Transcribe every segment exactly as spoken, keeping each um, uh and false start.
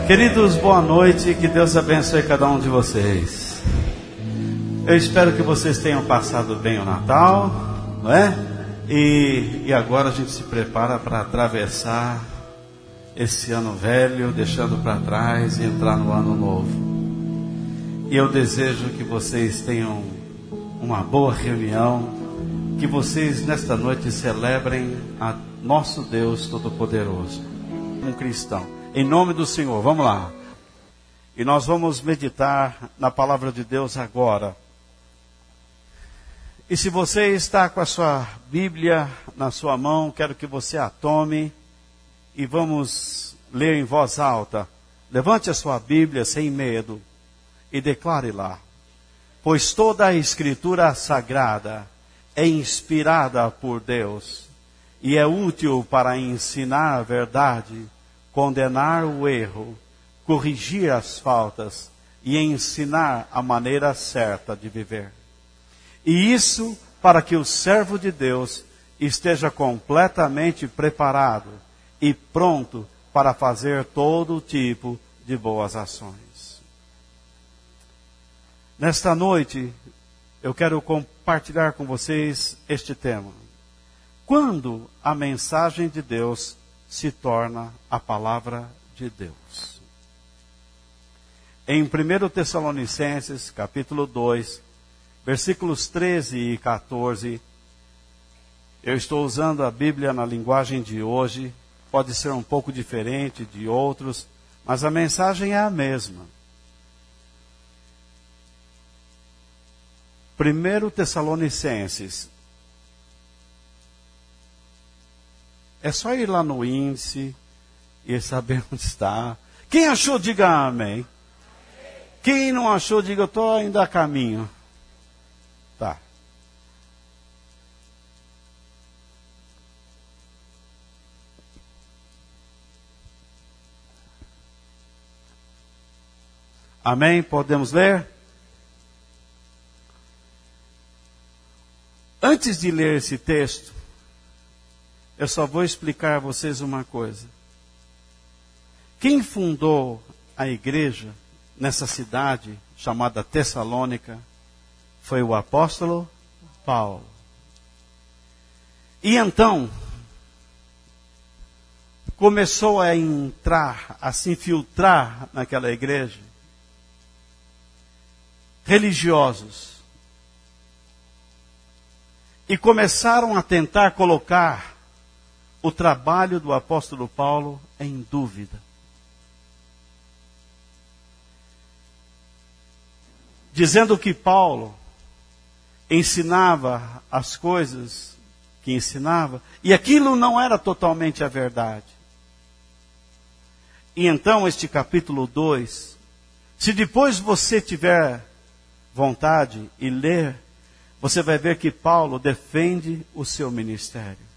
Queridos, boa noite, que Deus abençoe cada um de vocês. Eu espero que vocês tenham passado bem o Natal, não é? E, e agora a gente se prepara para atravessar esse ano velho, deixando para trás e entrar no ano novo. E eu desejo que vocês tenham uma boa reunião, que vocês nesta noite celebrem a nosso Deus Todo-Poderoso, um cristão. Em nome do Senhor, vamos lá. E nós vamos meditar na palavra de Deus agora. E se você está com a sua Bíblia na sua mão, quero que você a tome e vamos ler em voz alta. Levante a sua Bíblia sem medo e declare lá. Pois toda a Escritura Sagrada é inspirada por Deus e é útil para ensinar a verdade, condenar o erro, corrigir as faltas e ensinar a maneira certa de viver. E isso para que o servo de Deus esteja completamente preparado e pronto para fazer todo tipo de boas ações. Nesta noite, eu quero compartilhar com vocês este tema. Quando a mensagem de Deus se torna a palavra de Deus. Em primeiro Tessalonicenses, capítulo dois, versículos treze e quatorze, eu estou usando a Bíblia na linguagem de hoje, pode ser um pouco diferente de outros, mas a mensagem é a mesma. primeiro Tessalonicenses. É só ir lá no índice e saber onde está. Quem achou, diga amém. Quem não achou, diga eu estou ainda a caminho. Tá. Amém? Podemos ler? Antes de ler esse texto, eu só vou explicar a vocês uma coisa. Quem fundou a igreja nessa cidade chamada Tessalônica foi o apóstolo Paulo. E então, começou a entrar, a se infiltrar naquela igreja, religiosos. E começaram a tentar colocar o trabalho do apóstolo Paulo em dúvida. Dizendo que Paulo ensinava as coisas que ensinava, e aquilo não era totalmente a verdade. E então este capítulo dois, se depois você tiver vontade e ler, você vai ver que Paulo defende o seu ministério.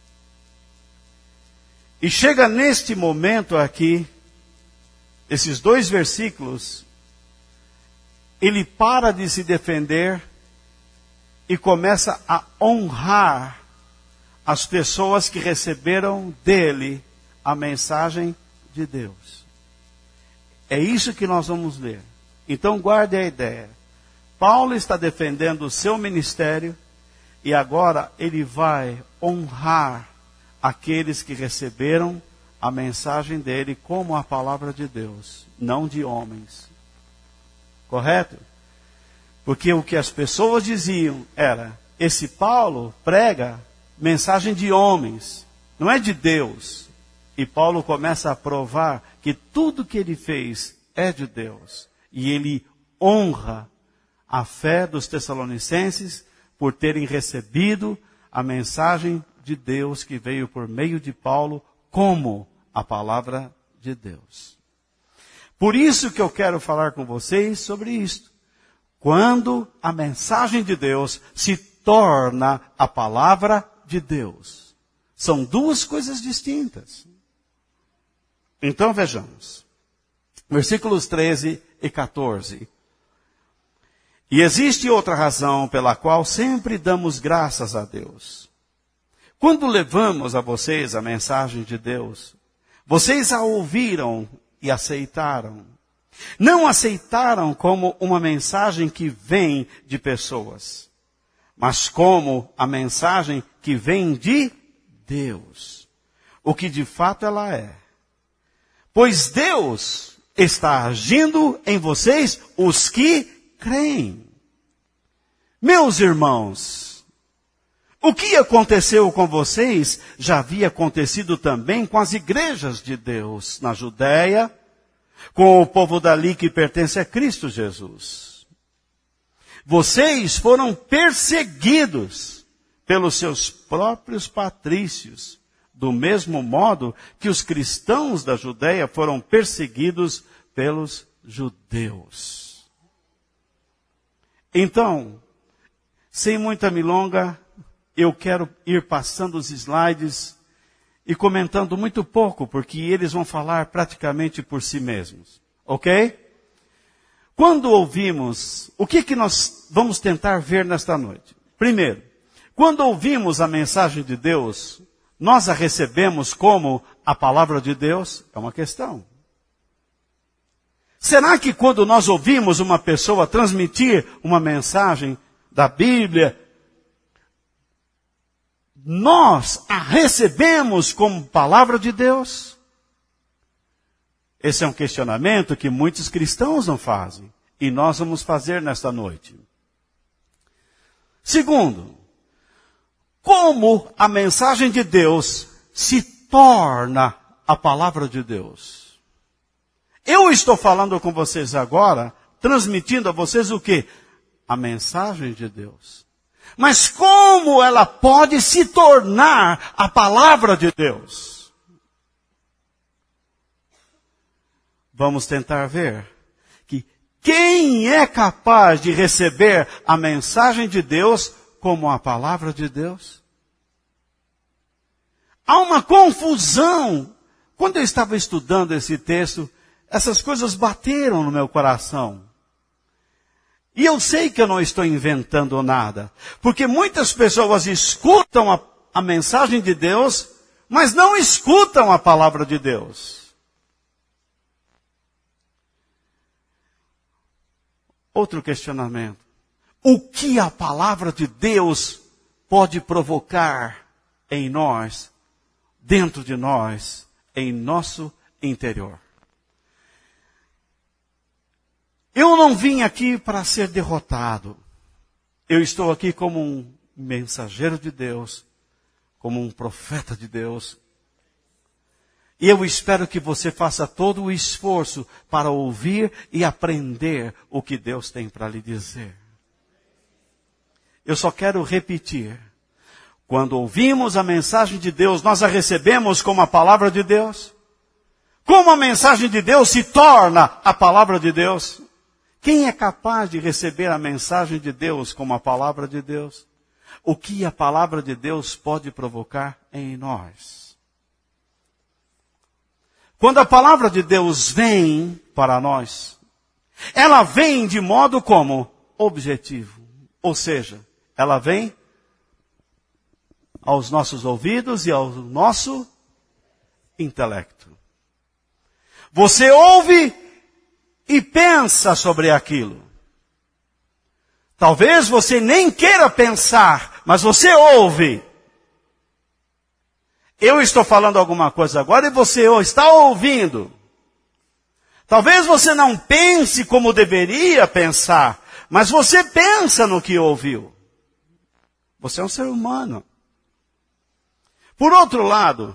E chega neste momento aqui, esses dois versículos, ele para de se defender e começa a honrar as pessoas que receberam dele a mensagem de Deus. É isso que nós vamos ler. Então guarde a ideia. Paulo está defendendo o seu ministério e agora ele vai honrar aqueles que receberam a mensagem dele como a palavra de Deus, não de homens. Correto? Porque o que as pessoas diziam era, esse Paulo prega mensagem de homens, não é de Deus. E Paulo começa a provar que tudo que ele fez é de Deus. E ele honra a fé dos tessalonicenses por terem recebido a mensagem de Deus que veio por meio de Paulo como a palavra de Deus. Por isso que eu quero falar com vocês sobre isto. Quando a mensagem de Deus se torna a palavra de Deus. São duas coisas distintas. Então vejamos. Versículos treze e quatorze. E existe outra razão pela qual sempre damos graças a Deus. Quando levamos a vocês a mensagem de Deus, vocês a ouviram e aceitaram. Não aceitaram como uma mensagem que vem de pessoas, mas como a mensagem que vem de Deus, o que de fato ela é. Pois Deus está agindo em vocês, os que creem. Meus irmãos, o que aconteceu com vocês já havia acontecido também com as igrejas de Deus na Judéia, com o povo dali que pertence a Cristo Jesus. Vocês foram perseguidos pelos seus próprios patrícios, do mesmo modo que os cristãos da Judéia foram perseguidos pelos judeus. Então, sem muita milonga, eu quero ir passando os slides e comentando muito pouco, porque eles vão falar praticamente por si mesmos. Ok? Quando ouvimos, o que que nós vamos tentar ver nesta noite? Primeiro, quando ouvimos a mensagem de Deus, nós a recebemos como a palavra de Deus? É uma questão. Será que quando nós ouvimos uma pessoa transmitir uma mensagem da Bíblia, nós a recebemos como palavra de Deus? Esse é um questionamento que muitos cristãos não fazem. E nós vamos fazer nesta noite. Segundo, como a mensagem de Deus se torna a palavra de Deus? Eu estou falando com vocês agora, transmitindo a vocês o quê? A mensagem de Deus. Mas como ela pode se tornar a palavra de Deus? Vamos tentar ver que quem é capaz de receber a mensagem de Deus como a palavra de Deus? Há uma confusão. Quando eu estava estudando esse texto, essas coisas bateram no meu coração. E eu sei que eu não estou inventando nada, porque muitas pessoas escutam a, a mensagem de Deus, mas não escutam a palavra de Deus. Outro questionamento. O que a palavra de Deus pode provocar em nós, dentro de nós, em nosso interior? Eu não vim aqui para ser derrotado. Eu estou aqui como um mensageiro de Deus, como um profeta de Deus. E eu espero que você faça todo o esforço para ouvir e aprender o que Deus tem para lhe dizer. Eu só quero repetir. Quando ouvimos a mensagem de Deus, nós a recebemos como a palavra de Deus. Como a mensagem de Deus se torna a palavra de Deus? Quem é capaz de receber a mensagem de Deus como a palavra de Deus? O que a palavra de Deus pode provocar em nós? Quando a palavra de Deus vem para nós, ela vem de modo como objetivo. Ou seja, ela vem aos nossos ouvidos e ao nosso intelecto. Você ouve e pensa sobre aquilo. Talvez você nem queira pensar, mas você ouve. Eu estou falando alguma coisa agora e você está ouvindo. Talvez você não pense como deveria pensar, mas você pensa no que ouviu. Você é um ser humano. Por outro lado,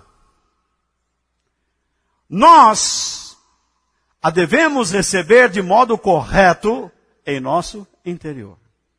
nós a devemos receber de modo correto em nosso interior.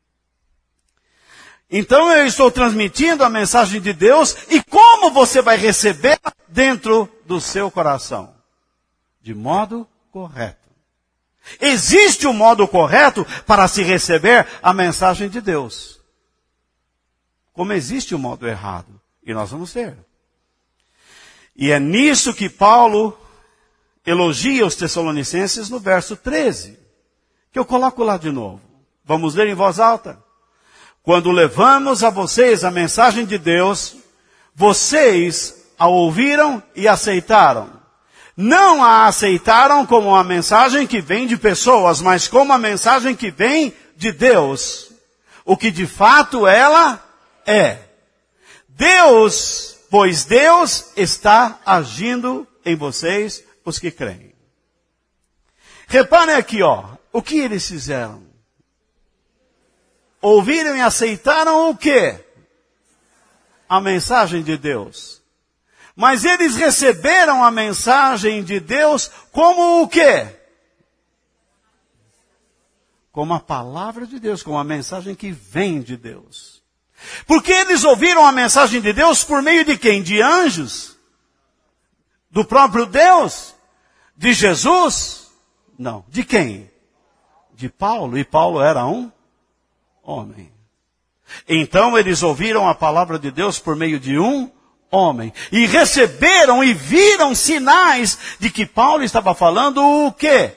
Então eu estou transmitindo a mensagem de Deus e como você vai receber dentro do seu coração? De modo correto. Existe um modo correto para se receber a mensagem de Deus. Como existe um modo errado. E nós vamos ver. E é nisso que Paulo elogia os Tessalonicenses no verso treze. Que eu coloco lá de novo. Vamos ler em voz alta. Quando levamos a vocês a mensagem de Deus, vocês a ouviram e aceitaram. não a aceitaram como uma mensagem que vem de pessoas, mas como uma mensagem que vem de Deus. O que de fato ela é. Deus, pois Deus está agindo em vocês, os que creem. Reparem aqui, ó, o que eles fizeram? Ouviram e aceitaram o quê? A mensagem de Deus. Mas eles receberam a mensagem de Deus como o quê? Como a palavra de Deus, como a mensagem que vem de Deus. Porque eles ouviram a mensagem de Deus por meio de quem? De anjos? Do próprio Deus? De Jesus? Não. De quem? De Paulo. E Paulo era um homem. Então eles ouviram a palavra de Deus por meio de um homem. E receberam e viram sinais de que Paulo estava falando o quê?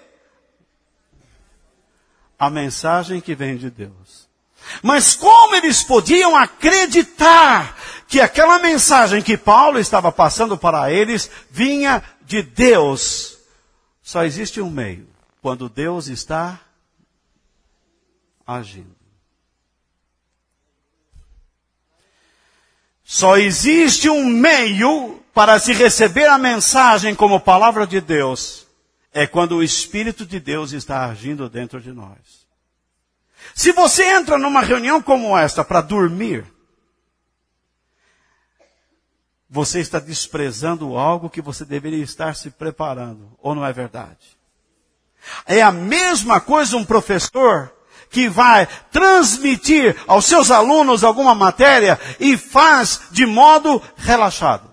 A mensagem que vem de Deus. Mas como eles podiam acreditar que aquela mensagem que Paulo estava passando para eles vinha de Deus? Só existe um meio. Quando Deus está agindo. Só existe um meio para se receber a mensagem como palavra de Deus. É quando o Espírito de Deus está agindo dentro de nós. Se você entra numa reunião como esta para dormir, você está desprezando algo que você deveria estar se preparando. Ou não é verdade? É a mesma coisa um professor que vai transmitir aos seus alunos alguma matéria e faz de modo relaxado.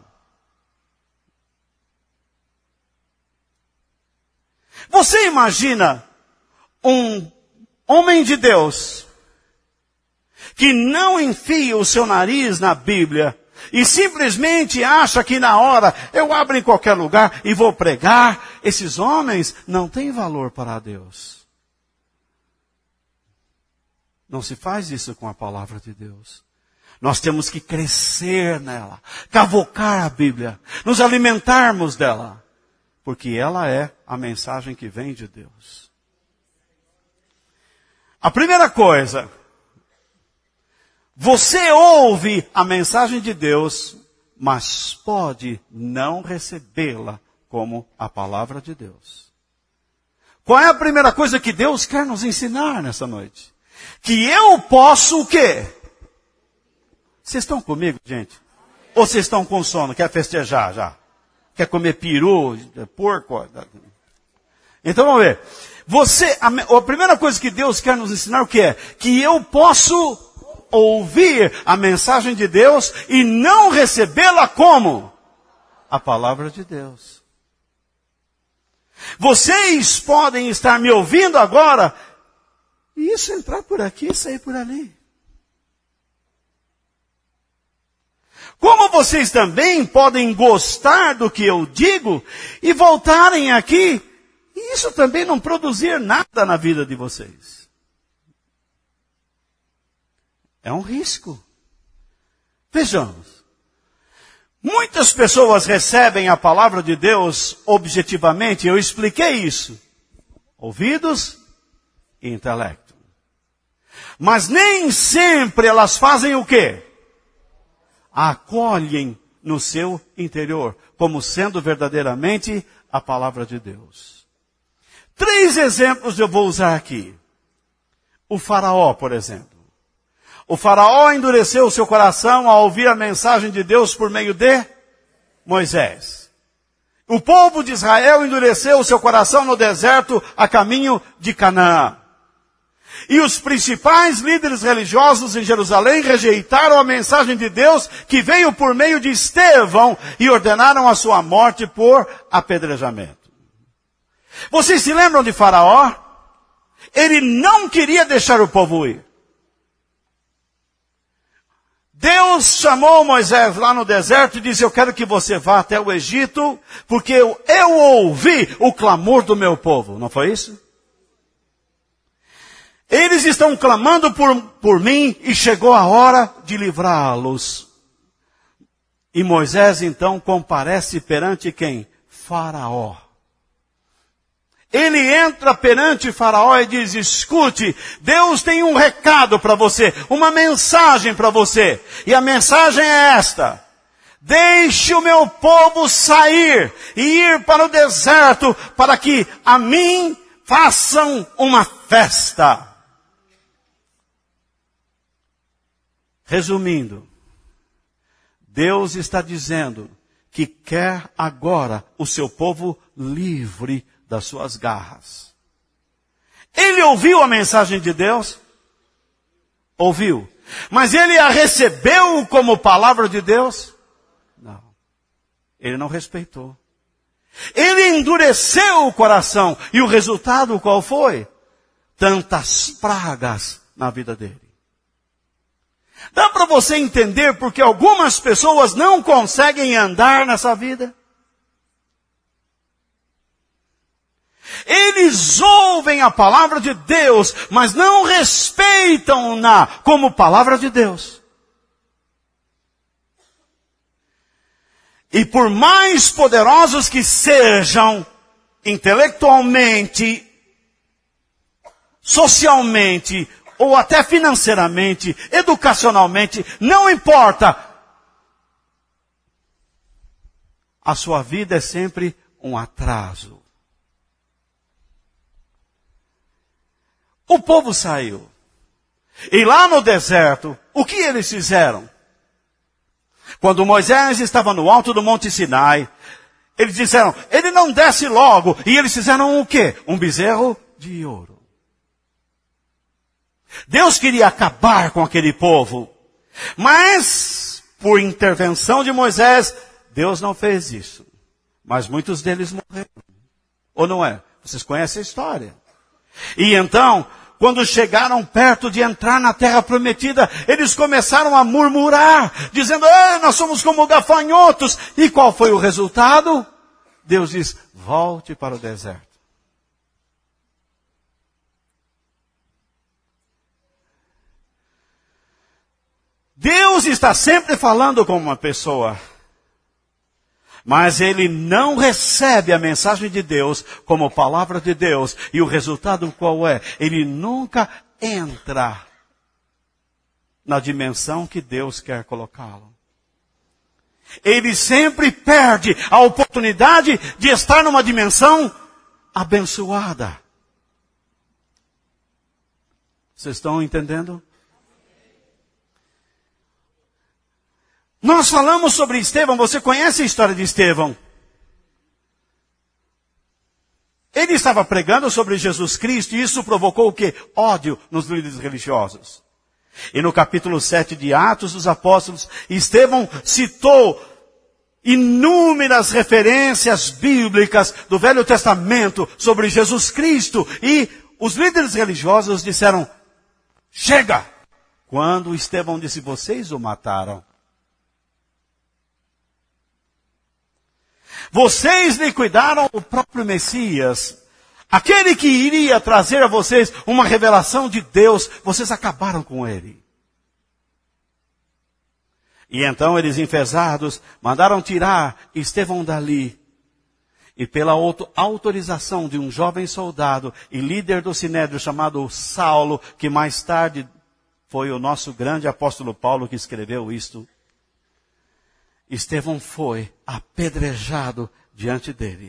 Você imagina um homem de Deus que não enfia o seu nariz na Bíblia e simplesmente acha que na hora eu abro em qualquer lugar e vou pregar? Esses homens não têm valor para Deus. Não se faz isso com a palavra de Deus. Nós temos que crescer nela, cavocar a Bíblia, nos alimentarmos dela, porque ela é a mensagem que vem de Deus. A primeira coisa, você ouve a mensagem de Deus, mas pode não recebê-la como a palavra de Deus. Qual é a primeira coisa que Deus quer nos ensinar nessa noite? Que eu posso o quê? Vocês estão comigo, gente? Ou vocês estão com sono? Quer festejar já? Quer comer peru, porco? Então vamos ver. Você, a, a primeira coisa que Deus quer nos ensinar o que é? Que eu posso ouvir a mensagem de Deus e não recebê-la como? A palavra de Deus. Vocês podem estar me ouvindo agora e isso entrar por aqui e sair por ali. Como vocês também podem gostar do que eu digo e voltarem aqui e isso também não produzir nada na vida de vocês. É um risco. Vejamos. Muitas pessoas recebem a palavra de Deus objetivamente, eu expliquei isso. Ouvidos e intelecto. Mas nem sempre elas fazem o quê? Acolhem no seu interior, como sendo verdadeiramente a palavra de Deus. Três exemplos eu vou usar aqui. O faraó, por exemplo. O faraó endureceu o seu coração ao ouvir a mensagem de Deus por meio de Moisés. O povo de Israel endureceu o seu coração no deserto a caminho de Canaã. E os principais líderes religiosos em Jerusalém rejeitaram a mensagem de Deus que veio por meio de Estevão e ordenaram a sua morte por apedrejamento. Vocês se lembram de Faraó? Ele não queria deixar o povo ir. Deus chamou Moisés lá no deserto e disse, eu quero que você vá até o Egito, porque eu, eu ouvi o clamor do meu povo. Não foi isso? Eles estão clamando por, por mim e chegou a hora de livrá-los. E Moisés então comparece perante quem? Faraó. Ele entra perante Faraó e diz, escute, Deus tem um recado para você, uma mensagem para você. E a mensagem é esta: deixe o meu povo sair e ir para o deserto para que a mim façam uma festa. Resumindo, Deus está dizendo que quer agora o seu povo livre das suas garras. Ele ouviu a mensagem de Deus? Ouviu. Mas ele a recebeu como palavra de Deus? Não. Ele não respeitou. Ele endureceu o coração. E o resultado qual foi? Tantas pragas na vida dele. Dá para você entender porque algumas pessoas não conseguem andar nessa vida? Eles ouvem a palavra de Deus, mas não respeitam-na como palavra de Deus. E por mais poderosos que sejam, intelectualmente, socialmente, ou até financeiramente, educacionalmente, não importa. A sua vida é sempre um atraso. O povo saiu. E lá no deserto, o que eles fizeram? Quando Moisés estava no alto do Monte Sinai, eles disseram, ele não desce logo. E eles fizeram o quê? Um bezerro de ouro. Deus queria acabar com aquele povo. Mas, por intervenção de Moisés, Deus não fez isso. Mas muitos deles morreram. Ou não é? Vocês conhecem a história. E então, quando chegaram perto de entrar na terra prometida, eles começaram a murmurar, dizendo, ah, nós somos como gafanhotos. E qual foi o resultado? Deus diz, volte para o deserto. Deus está sempre falando com uma pessoa. Mas ele não recebe a mensagem de Deus como palavra de Deus. E o resultado qual é? Ele nunca entra na dimensão que Deus quer colocá-lo. Ele sempre perde a oportunidade de estar numa dimensão abençoada. Vocês estão entendendo? Nós falamos sobre Estevão, você conhece a história de Estevão? Ele estava pregando sobre Jesus Cristo e isso provocou o quê? Ódio nos líderes religiosos. E no capítulo sete de Atos dos Apóstolos, Estevão citou inúmeras referências bíblicas do Velho Testamento sobre Jesus Cristo. E os líderes religiosos disseram, chega! Quando Estevão disse, vocês o mataram. Vocês liquidaram o próprio Messias. Aquele que iria trazer a vocês uma revelação de Deus, vocês acabaram com ele. E então eles, enfesados, mandaram tirar Estevão dali. E pela autorização de um jovem soldado e líder do Sinédrio chamado Saulo, que mais tarde foi o nosso grande apóstolo Paulo que escreveu isto, Estevão foi apedrejado diante dele.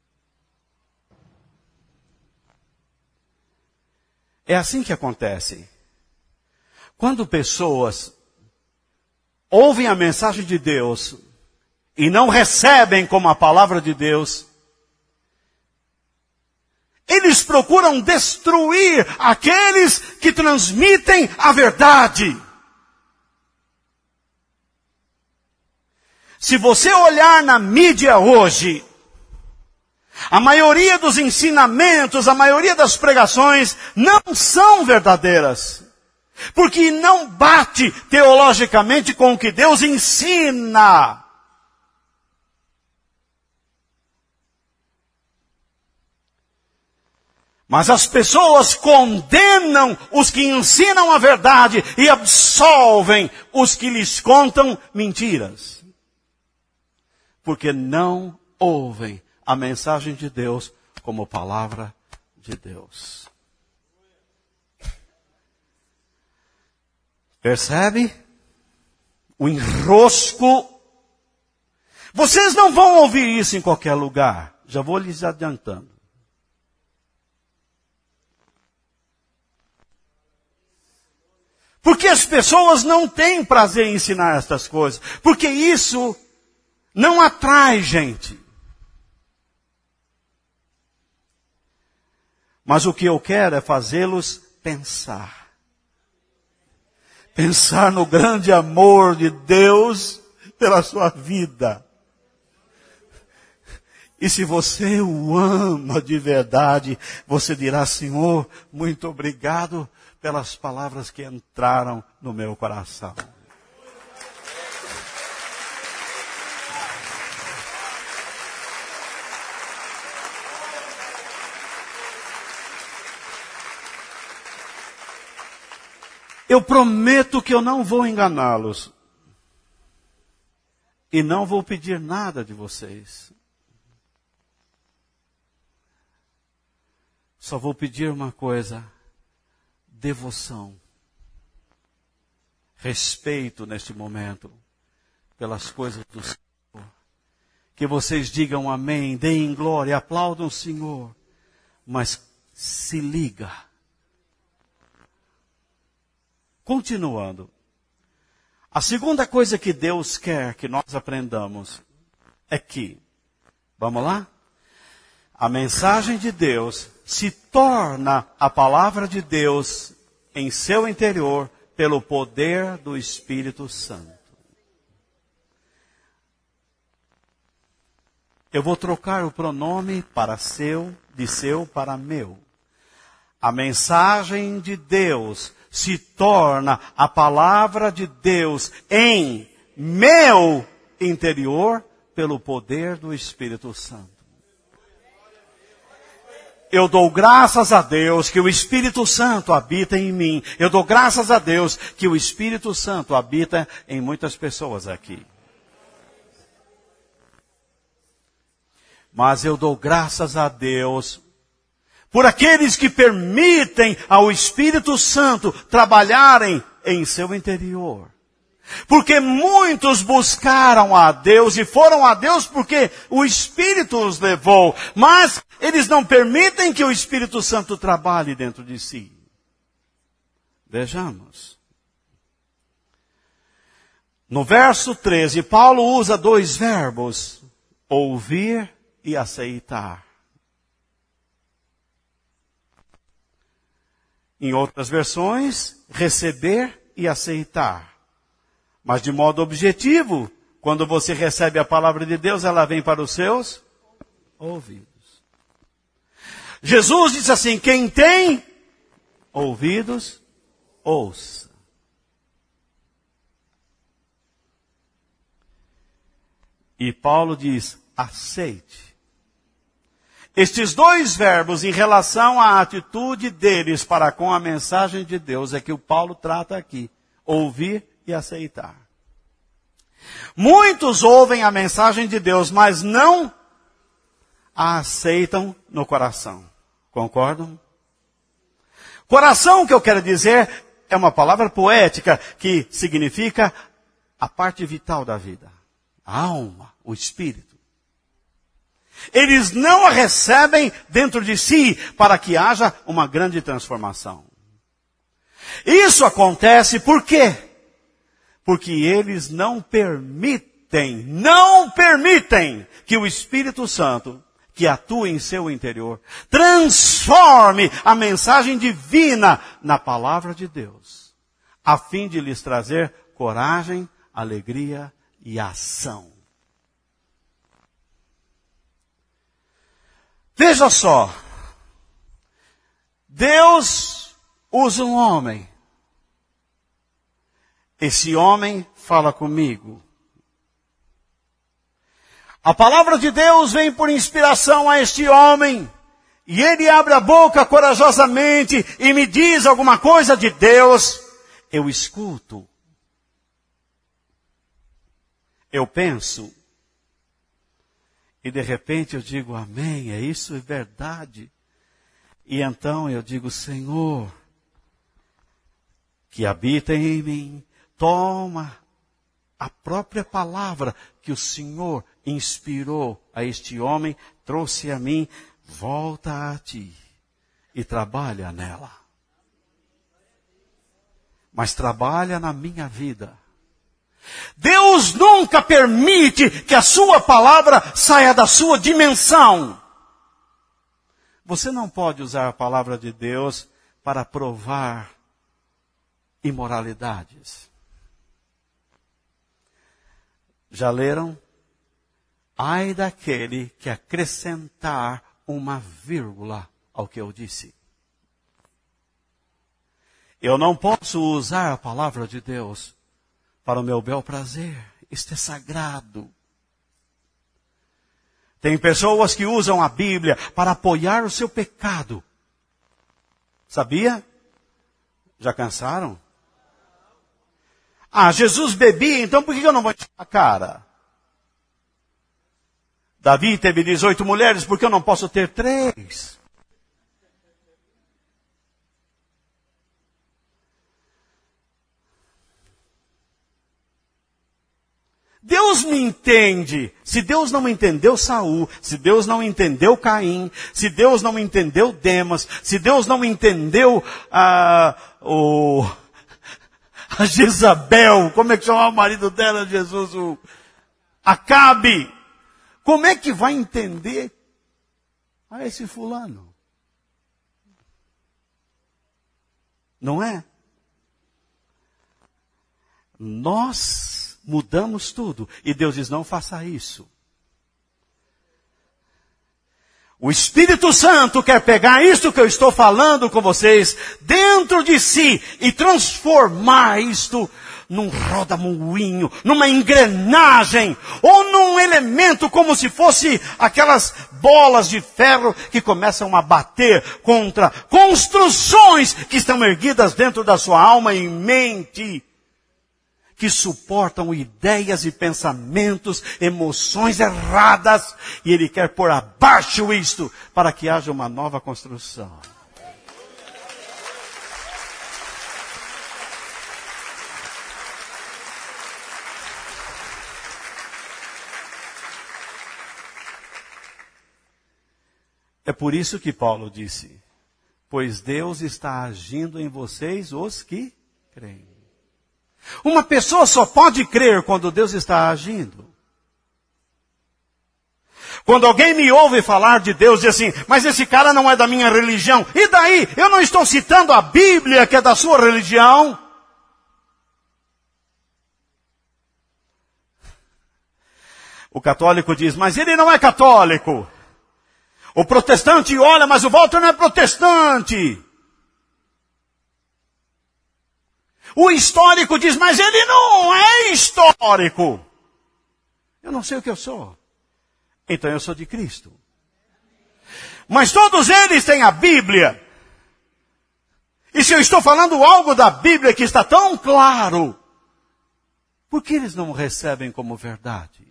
É assim que acontece. Quando pessoas ouvem a mensagem de Deus e não recebem como a palavra de Deus, eles procuram destruir aqueles que transmitem a verdade. Se você olhar na mídia hoje, a maioria dos ensinamentos, a maioria das pregações não são verdadeiras. Porque não bate teologicamente com o que Deus ensina. Mas as pessoas condenam os que ensinam a verdade e absolvem os que lhes contam mentiras. Porque não ouvem a mensagem de Deus como palavra de Deus. Percebe? O enrosco. Vocês não vão ouvir isso em qualquer lugar. Já vou lhes adiantando. Porque as pessoas não têm prazer em ensinar estas coisas. Porque isso não atrai gente. Mas o que eu quero é fazê-los pensar. Pensar no grande amor de Deus pela sua vida. E se você o ama de verdade, você dirá: Senhor, muito obrigado pelas palavras que entraram no meu coração. Eu prometo que eu não vou enganá-los. E não vou pedir nada de vocês. Só vou pedir uma coisa: devoção. Respeito neste momento pelas coisas do Senhor. Que vocês digam amém, deem glória, aplaudam o Senhor. Mas se liga. Continuando. A segunda coisa que Deus quer que nós aprendamos é que, vamos lá? A mensagem de Deus se torna a palavra de Deus em seu interior pelo poder do Espírito Santo. Eu vou trocar o pronome para seu, de seu para meu. A mensagem de Deus se torna a palavra de Deus em meu interior pelo poder do Espírito Santo. Eu dou graças a Deus que o Espírito Santo habita em mim. Eu dou graças a Deus que o Espírito Santo habita em muitas pessoas aqui. Mas eu dou graças a Deus por aqueles que permitem ao Espírito Santo trabalharem em seu interior. Porque muitos buscaram a Deus e foram a Deus porque o Espírito os levou. Mas eles não permitem que o Espírito Santo trabalhe dentro de si. Vejamos. No verso treze, Paulo usa dois verbos: ouvir e aceitar. Em outras versões, receber e aceitar. Mas de modo objetivo, quando você recebe a palavra de Deus, ela vem para os seus ouvidos. Jesus disse assim: quem tem ouvidos, ouça. E Paulo diz: aceite. Estes dois verbos em relação à atitude deles para com a mensagem de Deus é que o Paulo trata aqui: ouvir e aceitar. Muitos ouvem a mensagem de Deus, mas não a aceitam no coração. Concordam? Coração, que eu quero dizer, é uma palavra poética que significa a parte vital da vida. A alma, o espírito. Eles não a recebem dentro de si para que haja uma grande transformação. Isso acontece por quê? Porque eles não permitem, não permitem que o Espírito Santo, que atua em seu interior, transforme a mensagem divina na palavra de Deus, a fim de lhes trazer coragem, alegria e ação. Veja só, Deus usa um homem. Esse homem fala comigo. A palavra de Deus vem por inspiração a este homem. E ele abre a boca corajosamente e me diz alguma coisa de Deus. Eu escuto. Eu penso. E de repente eu digo, amém, é isso, é verdade. E então eu digo, Senhor, que habita em mim, toma a própria palavra que o Senhor inspirou a este homem, trouxe a mim, volta a ti e trabalha nela. Mas trabalha na minha vida. Deus nunca permite que a sua palavra saia da sua dimensão. Você não pode usar a palavra de Deus para provar imoralidades. Já leram? Ai daquele que acrescentar uma vírgula ao que eu disse. Eu não posso usar a palavra de Deus para o meu bel prazer. Isto é sagrado. Tem pessoas que usam a Bíblia para apoiar o seu pecado. Sabia? Já cansaram? Ah, Jesus bebia, então por que eu não vou encher a cara? Davi teve dezoito mulheres, por que eu não posso ter três? Deus me entende. Se Deus não entendeu Saul, se Deus não entendeu Caim, se Deus não entendeu Demas, se Deus não entendeu a, o, a Jezabel, como é que chama o marido dela, Jesus? O Acabe. Como é que vai entender a esse fulano? Não é? Nós mudamos tudo. E Deus diz, não faça isso. O Espírito Santo quer pegar isso que eu estou falando com vocês dentro de si e transformar isto num roda-moinho, numa engrenagem ou num elemento como se fosse aquelas bolas de ferro que começam a bater contra construções que estão erguidas dentro da sua alma e mente, que suportam ideias e pensamentos, emoções erradas, e Ele quer pôr abaixo isto, para que haja uma nova construção. É por isso que Paulo disse, pois Deus está agindo em vocês, os que creem. Uma pessoa só pode crer quando Deus está agindo. Quando alguém me ouve falar de Deus, diz assim, mas esse cara não é da minha religião. E daí? Eu não estou citando a Bíblia que é da sua religião. O católico diz, mas ele não é católico. O protestante olha, mas o Walter não é protestante. O histórico diz, mas ele não é histórico. Eu não sei o que eu sou. Então eu sou de Cristo. Mas todos eles têm a Bíblia. E se eu estou falando algo da Bíblia que está tão claro, por que eles não recebem como verdade?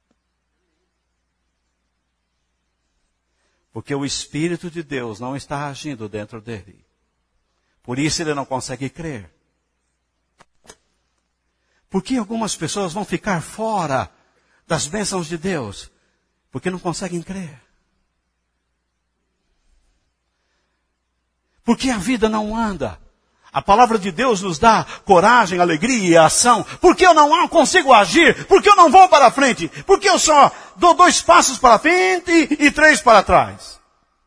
Porque o Espírito de Deus não está agindo dentro dele. Por isso ele não consegue crer. Por que algumas pessoas vão ficar fora das bênçãos de Deus? Porque não conseguem crer. Porque a vida não anda. A palavra de Deus nos dá coragem, alegria e ação. Por que eu não consigo agir? Por que eu não vou para frente? Por que eu só dou dois passos para frente e três para trás?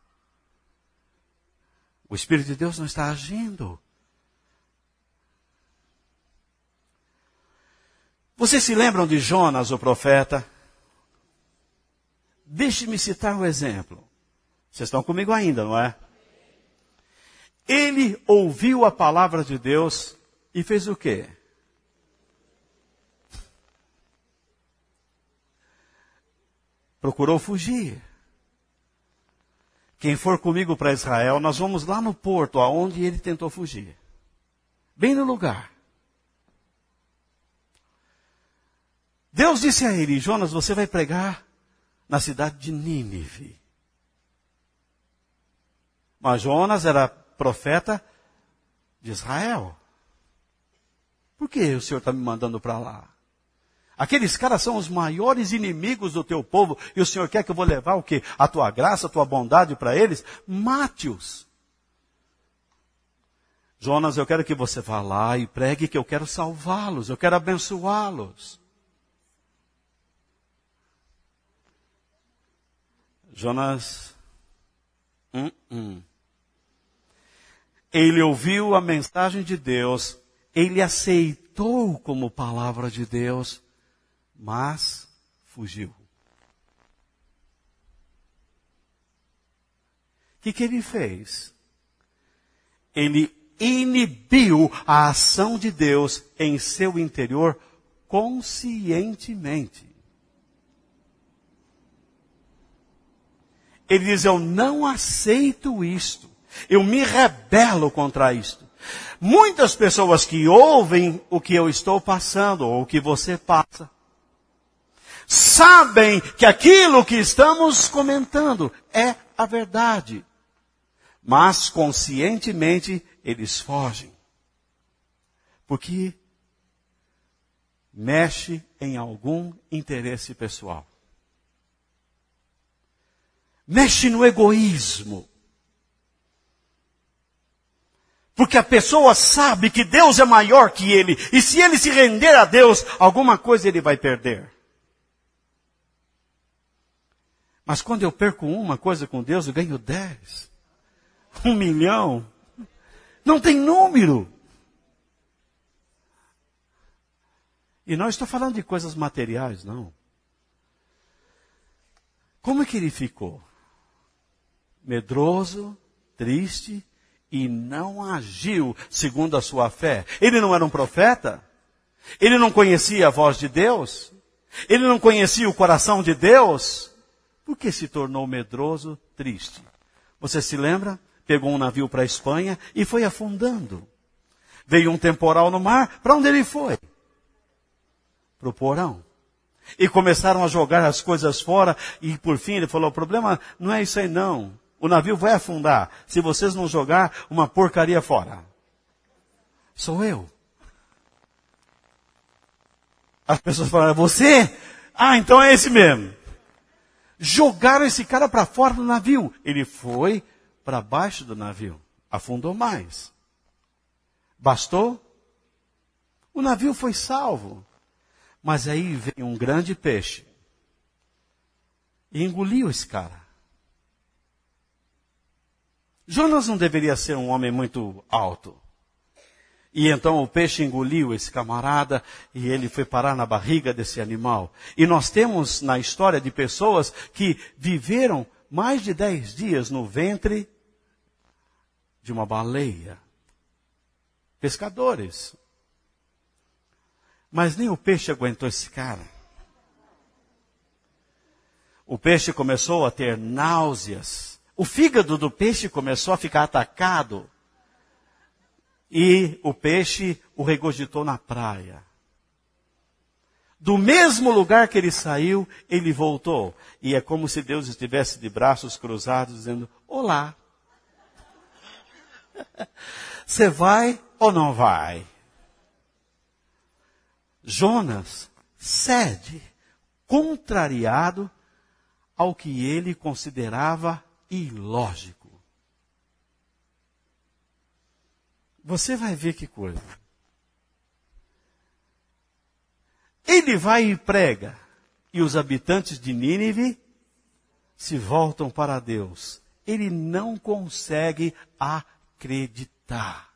O Espírito de Deus não está agindo. Vocês se lembram de Jonas, o profeta? Deixe-me citar um exemplo. Vocês estão comigo ainda, não é? Ele ouviu a palavra de Deus e fez o quê? Procurou fugir. Quem for comigo para Israel, nós vamos lá no porto, aonde ele tentou fugir. Bem no lugar. Deus disse a ele, Jonas, você vai pregar na cidade de Nínive. Mas Jonas era profeta de Israel. Por que o Senhor está me mandando para lá? Aqueles caras são os maiores inimigos do teu povo, e o Senhor quer que eu vou levar o quê? A tua graça, a tua bondade para eles? Mate-os. Jonas, eu quero que você vá lá e pregue que eu quero salvá-los, eu quero abençoá-los. Jonas, hum, hum. Ele ouviu a mensagem de Deus, ele aceitou como palavra de Deus, mas fugiu. O que, que ele fez? Ele inibiu a ação de Deus em seu interior conscientemente. Ele diz, eu não aceito isto. Eu me rebelo contra isto. Muitas pessoas que ouvem o que eu estou passando, ou o que você passa, sabem que aquilo que estamos comentando é a verdade. Mas conscientemente eles fogem. Porque mexe em algum interesse pessoal. Mexe no egoísmo. Porque a pessoa sabe que Deus é maior que ele. E se ele se render a Deus, alguma coisa ele vai perder. Mas quando eu perco uma coisa com Deus, eu ganho dez. Um milhão. Não tem número. E não estou falando de coisas materiais, não. Como é que ele ficou? Medroso, triste e não agiu segundo a sua fé. Ele não era um profeta? Ele não conhecia a voz de Deus? Ele não conhecia o coração de Deus? Por que se tornou medroso, triste? Você se lembra? Pegou um navio para a Espanha e foi afundando. Veio um temporal no mar, para onde ele foi? Para o porão. E começaram a jogar as coisas fora, e por fim ele falou, o problema não é isso aí não. O navio vai afundar, se vocês não jogar uma porcaria fora. Sou eu. As pessoas falaram, você? Ah, então é esse mesmo. Jogaram esse cara para fora do navio. Ele foi para baixo do navio. Afundou mais. Bastou? O navio foi salvo. Mas aí veio um grande peixe. E engoliu esse cara. Jonas não deveria ser um homem muito alto. E então o peixe engoliu esse camarada e ele foi parar na barriga desse animal. E nós temos na história de pessoas que viveram mais de dez dias no ventre de uma baleia. Pescadores. Mas nem o peixe aguentou esse cara. O peixe começou a ter náuseas. O fígado do peixe começou a ficar atacado. E o peixe o regurgitou na praia. Do mesmo lugar que ele saiu, ele voltou. E é como se Deus estivesse de braços cruzados, dizendo, olá. Você vai ou não vai? Jonas cede, contrariado ao que ele considerava ilógico. Você vai ver que coisa. Ele vai e prega, e os habitantes de Nínive se voltam para Deus. Ele não consegue acreditar.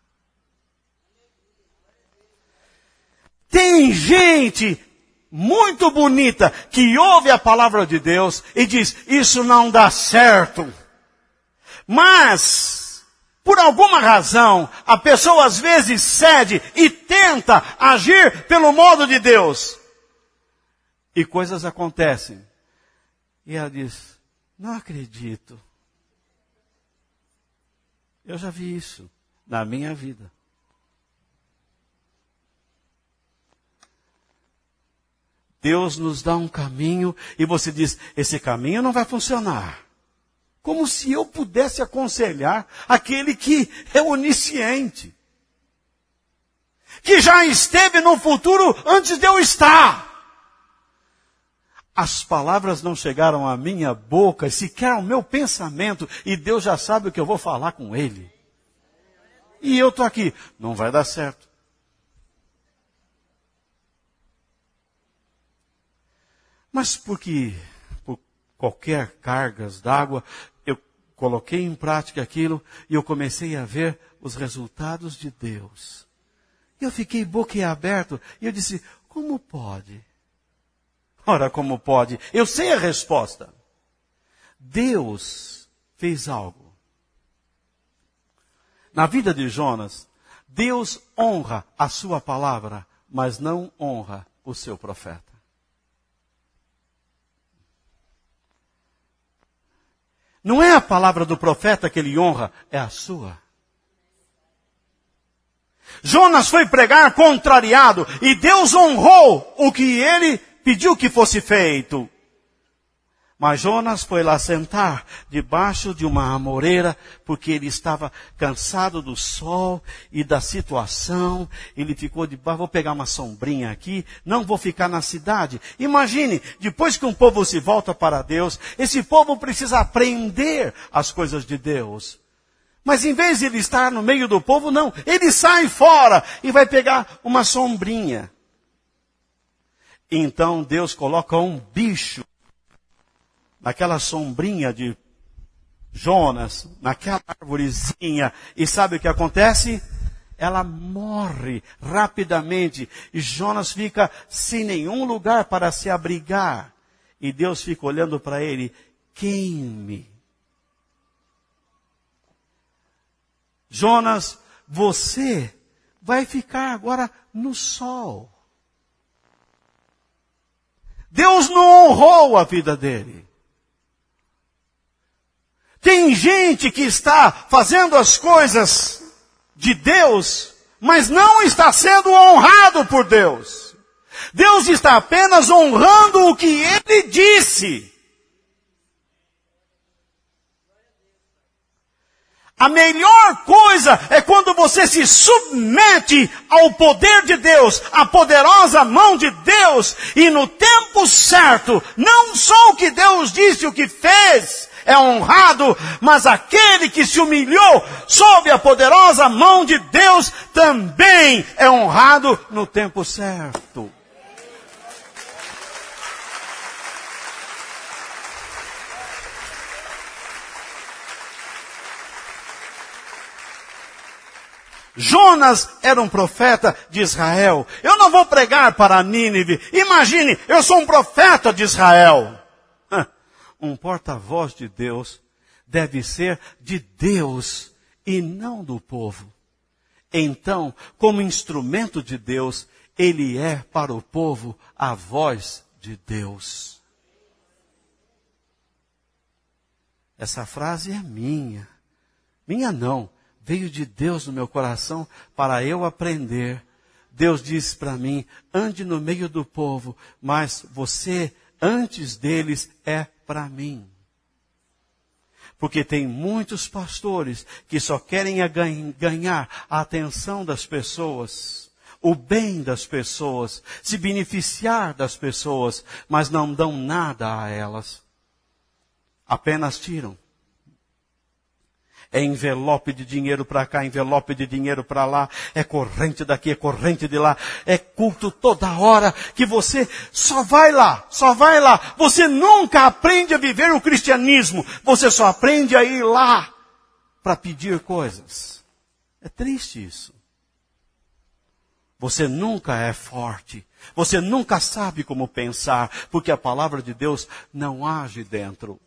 Tem gente muito bonita que ouve a palavra de Deus e diz, isso não dá certo. Mas, por alguma razão, a pessoa às vezes cede e tenta agir pelo modo de Deus. E coisas acontecem. E ela diz, não acredito. Eu já vi isso na minha vida. Deus nos dá um caminho e você diz, esse caminho não vai funcionar. Como se eu pudesse aconselhar aquele que é onisciente, que já esteve no futuro antes de eu estar. As palavras não chegaram à minha boca, sequer ao meu pensamento, e Deus já sabe o que eu vou falar com ele. E eu estou aqui, não vai dar certo. Mas porque, por qualquer cargas d'água, eu coloquei em prática aquilo e eu comecei a ver os resultados de Deus. Eu fiquei boquiaberto e eu disse, como pode? Ora, como pode? Eu sei a resposta. Deus fez algo. Na vida de Jonas, Deus honra a sua palavra, mas não honra o seu profeta. Não é a palavra do profeta que ele honra, é a sua. Jonas foi pregar contrariado e Deus honrou o que ele pediu que fosse feito. Mas Jonas foi lá sentar debaixo de uma amoreira, porque ele estava cansado do sol e da situação. Ele ficou debaixo, vou pegar uma sombrinha aqui, não vou ficar na cidade. Imagine, depois que um povo se volta para Deus, esse povo precisa aprender as coisas de Deus. Mas em vez de ele estar no meio do povo, não, ele sai fora e vai pegar uma sombrinha. Então Deus coloca um bicho naquela sombrinha de Jonas, naquela arvorezinha, e sabe o que acontece? Ela morre rapidamente, e Jonas fica sem nenhum lugar para se abrigar, e Deus fica olhando para ele, queime. Jonas, você vai ficar agora no sol. Deus não honrou a vida dele. Tem gente que está fazendo as coisas de Deus, mas não está sendo honrado por Deus. Deus está apenas honrando o que ele disse. A melhor coisa é quando você se submete ao poder de Deus, à poderosa mão de Deus, e no tempo certo, não só o que Deus disse, o que fez, é honrado, mas aquele que se humilhou sob a poderosa mão de Deus também é honrado no tempo certo. Jonas era um profeta de Israel. Eu não vou pregar para Nínive. Imagine, eu sou um profeta de Israel. Um porta-voz de Deus deve ser de Deus e não do povo. Então, como instrumento de Deus, ele é para o povo a voz de Deus. Essa frase é minha. Minha não. Veio de Deus no meu coração para eu aprender. Deus disse para mim, ande no meio do povo, mas você, antes deles, é para mim. Porque tem muitos pastores que só querem ganhar a atenção das pessoas, o bem das pessoas, se beneficiar das pessoas, mas não dão nada a elas. Apenas tiram. É envelope de dinheiro para cá, envelope de dinheiro para lá, é corrente daqui, é corrente de lá, é culto toda hora, que você só vai lá, só vai lá. Você nunca aprende a viver o cristianismo, você só aprende a ir lá para pedir coisas. É triste isso. Você nunca é forte, você nunca sabe como pensar, porque a palavra de Deus não age dentro.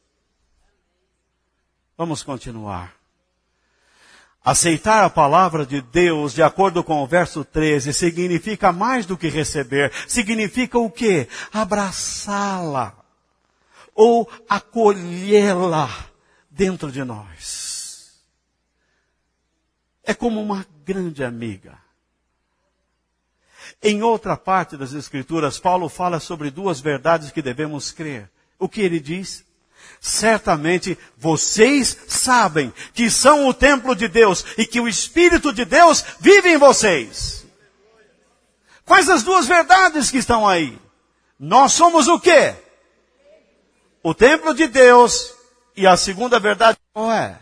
Vamos continuar. Aceitar a palavra de Deus, de acordo com o verso treze, significa mais do que receber. Significa o quê? Abraçá-la. Ou acolhê-la dentro de nós. É como uma grande amiga. Em outra parte das Escrituras, Paulo fala sobre duas verdades que devemos crer. O que ele diz? Certamente vocês sabem que são o templo de Deus e que o Espírito de Deus vive em vocês. Quais as duas verdades que estão aí? Nós somos o quê? O templo de Deus. E a segunda verdade qual é?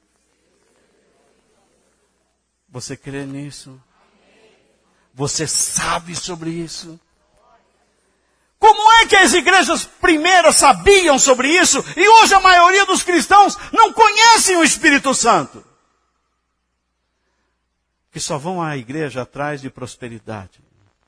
Você crê nisso? Você sabe sobre isso? Como é que as igrejas primeiras sabiam sobre isso e hoje a maioria dos cristãos não conhecem o Espírito Santo? Que só vão à igreja atrás de prosperidade.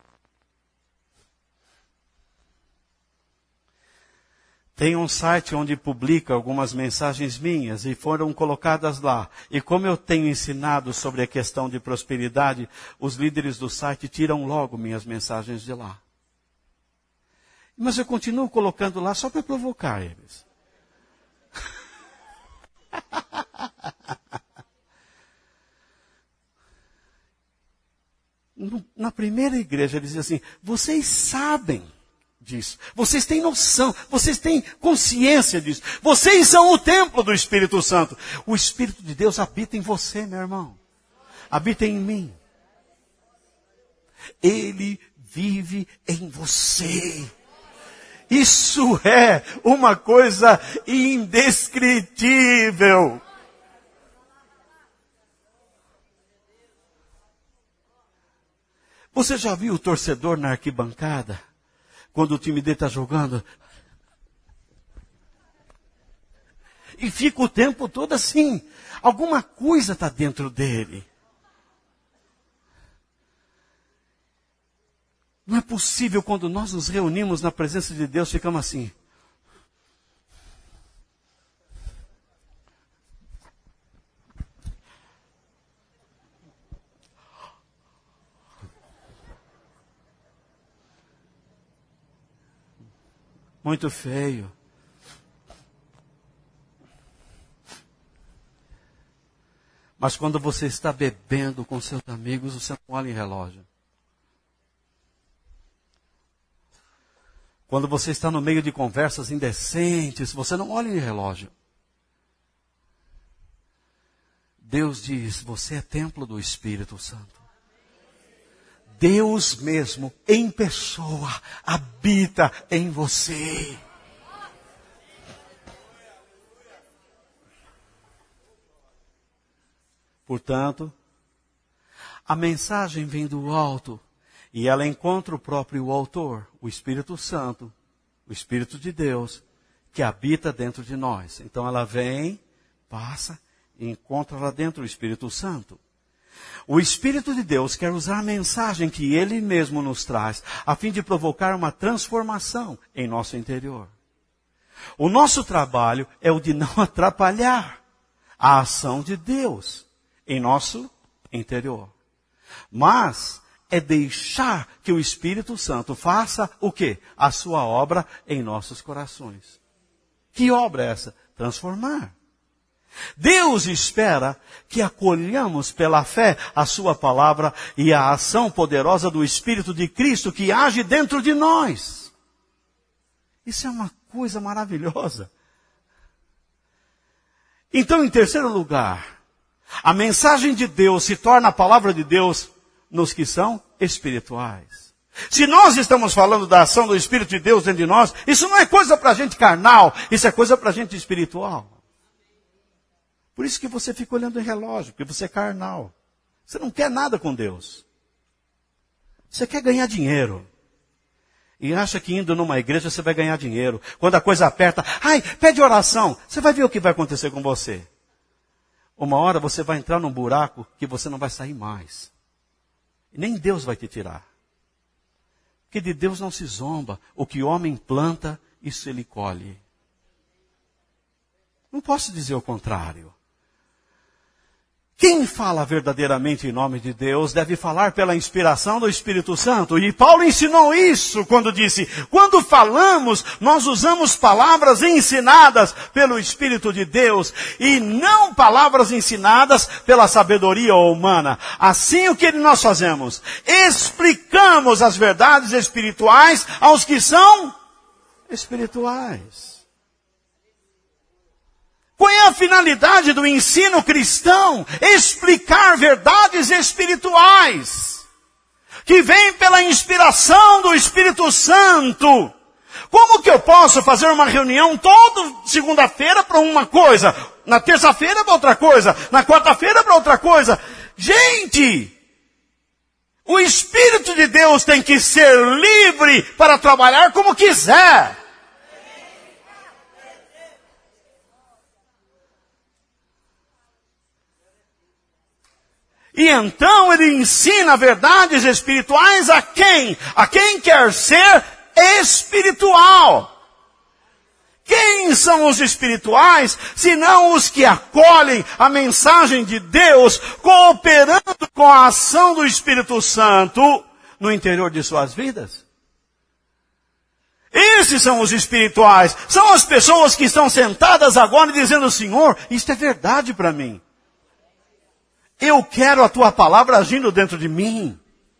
Tem um site onde publica algumas mensagens minhas e foram colocadas lá. E como eu tenho ensinado sobre a questão de prosperidade, os líderes do site tiram logo minhas mensagens de lá. Mas eu continuo colocando lá só para provocar eles. Na primeira igreja ele dizia assim, vocês sabem disso. Vocês têm noção, vocês têm consciência disso. Vocês são o templo do Espírito Santo. O Espírito de Deus habita em você, meu irmão. Habita em mim. Ele vive em você. Isso é uma coisa indescritível. Você já viu o torcedor na arquibancada? Quando o time dele está jogando. E fica o tempo todo assim. Alguma coisa está dentro dele. Não é possível quando nós nos reunimos na presença de Deus, ficamos assim. Muito feio. Mas quando você está bebendo com seus amigos, você não olha em relógio. Quando você está no meio de conversas indecentes, você não olha em relógio. Deus diz, você é templo do Espírito Santo. Deus mesmo, em pessoa, habita em você. Portanto, a mensagem vem do alto e ela encontra o próprio autor, o Espírito Santo, o Espírito de Deus, que habita dentro de nós. Então ela vem, passa e encontra lá dentro o Espírito Santo. O Espírito de Deus quer usar a mensagem que Ele mesmo nos traz, a fim de provocar uma transformação em nosso interior. O nosso trabalho é o de não atrapalhar a ação de Deus em nosso interior. Mas é deixar que o Espírito Santo faça o quê? A sua obra em nossos corações. Que obra é essa? Transformar. Deus espera que acolhamos pela fé a sua palavra e a ação poderosa do Espírito de Cristo que age dentro de nós. Isso é uma coisa maravilhosa. Então, em terceiro lugar, a mensagem de Deus se torna a palavra de Deus nos que são espirituais. Se nós estamos falando da ação do Espírito de Deus dentro de nós, isso não é coisa para gente carnal, isso é coisa para gente espiritual. Por isso que você fica olhando em relógio, porque você é carnal. Você não quer nada com Deus. Você quer ganhar dinheiro. E acha que indo numa igreja você vai ganhar dinheiro. Quando a coisa aperta, ai, pede oração. Você vai ver o que vai acontecer com você. Uma hora você vai entrar num buraco que você não vai sair mais. E nem Deus vai te tirar. Porque de Deus não se zomba. O que o homem planta, isso ele colhe. Não posso dizer o contrário. O que, Quem fala verdadeiramente em nome de Deus deve falar pela inspiração do Espírito Santo. E Paulo ensinou isso quando disse, quando falamos, nós usamos palavras ensinadas pelo Espírito de Deus e não palavras ensinadas pela sabedoria humana. Assim o que nós fazemos? Explicamos as verdades espirituais aos que são espirituais. Qual é a finalidade do ensino cristão? Explicar verdades espirituais, que vêm pela inspiração do Espírito Santo. Como que eu posso fazer uma reunião toda segunda-feira para uma coisa, na terça-feira para outra coisa, na quarta-feira para outra coisa? Gente, o Espírito de Deus tem que ser livre para trabalhar como quiser. E então ele ensina verdades espirituais a quem? A quem quer ser espiritual. Quem são os espirituais, senão os que acolhem a mensagem de Deus, cooperando com a ação do Espírito Santo no interior de suas vidas? Esses são os espirituais. São as pessoas que estão sentadas agora e dizendo, Senhor, isto é verdade para mim. Eu quero a tua palavra agindo dentro de mim.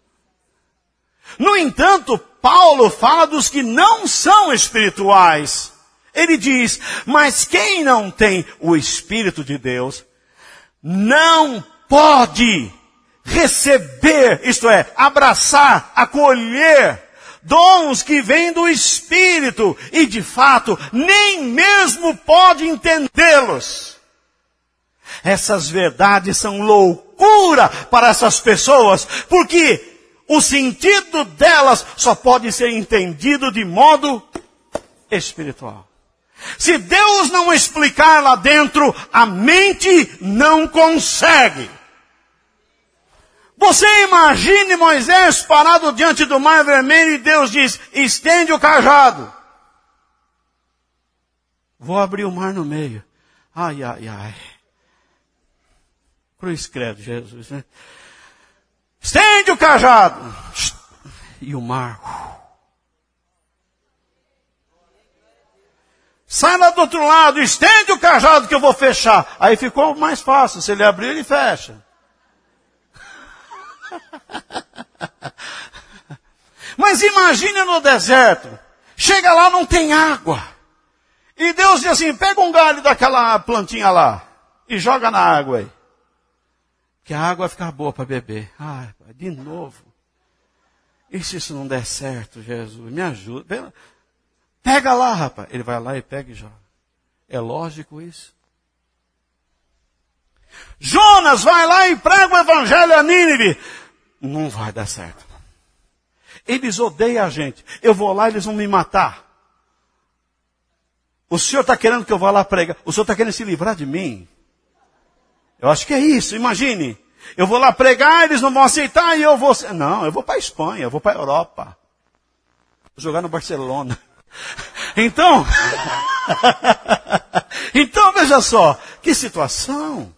No entanto, Paulo fala dos que não são espirituais. Ele diz, mas quem não tem o Espírito de Deus, não pode receber, isto é, abraçar, acolher dons que vêm do Espírito e de fato nem mesmo pode entendê-los. Essas verdades são loucura para essas pessoas, porque o sentido delas só pode ser entendido de modo espiritual. Se Deus não explicar lá dentro, a mente não consegue. Você imagine Moisés parado diante do mar vermelho e Deus diz, estende o cajado. Vou abrir o mar no meio. Ai, ai, ai. Cruz credo, Jesus, né? Estende o cajado. E o mar. Sai lá do outro lado, estende o cajado que eu vou fechar. Aí ficou mais fácil, se ele abrir, ele fecha. Mas imagine no deserto. Chega lá, não tem água. E Deus diz assim, pega um galho daquela plantinha lá e joga na água aí. Que a água vai ficar boa para beber. Ai, de novo. E se isso não der certo, Jesus, me ajuda. Pega lá, rapaz. Ele vai lá e pega e joga. É lógico isso? Jonas vai lá e prega o evangelho a Nínive. Não vai dar certo. Eles odeiam a gente. Eu vou lá e eles vão me matar. O senhor está querendo que eu vá lá pregar. O senhor está querendo se livrar de mim. Eu acho que é isso, imagine. Eu vou lá pregar, eles não vão aceitar e eu vou... Não, eu vou para a Espanha, eu vou para a Europa. Vou jogar no Barcelona. Então... então, veja só, que situação.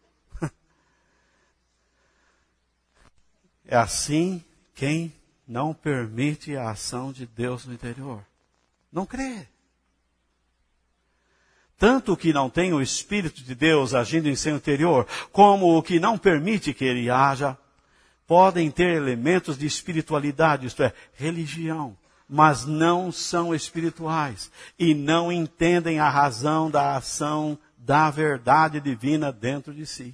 É assim quem não permite a ação de Deus no interior. Não crê. Tanto o que não tem o Espírito de Deus agindo em seu interior, como o que não permite que ele haja, podem ter elementos de espiritualidade, isto é, religião, mas não são espirituais e não entendem a razão da ação da verdade divina dentro de si.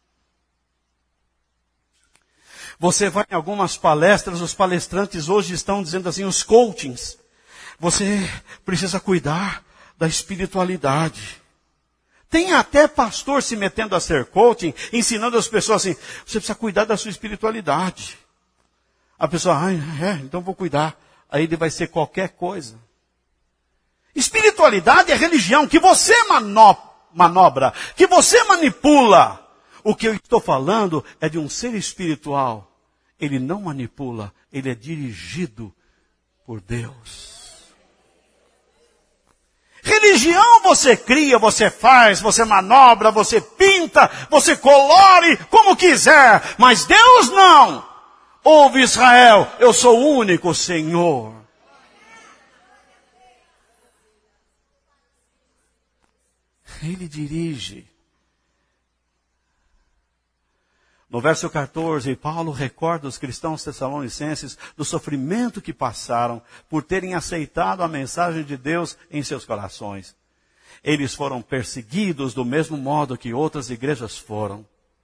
Você vai em algumas palestras, os palestrantes hoje estão dizendo assim, os coachings, você precisa cuidar da espiritualidade. Tem até pastor se metendo a ser coaching, ensinando as pessoas assim, você precisa cuidar da sua espiritualidade. A pessoa, ah, é, então vou cuidar. Aí ele vai ser qualquer coisa. Espiritualidade é religião que você mano- manobra, que você manipula. O que eu estou falando é de um ser espiritual. Ele não manipula, ele é dirigido por Deus. Religião Religião você cria, você faz, você manobra, você pinta, você colore como quiser. Mas Deus não. Ouve Israel, eu sou o único Senhor. Ele dirige. No verso quatorze, Paulo recorda os cristãos tessalonicenses do sofrimento que passaram por terem aceitado a mensagem de Deus em seus corações. Eles foram perseguidos do mesmo modo que outras igrejas foram.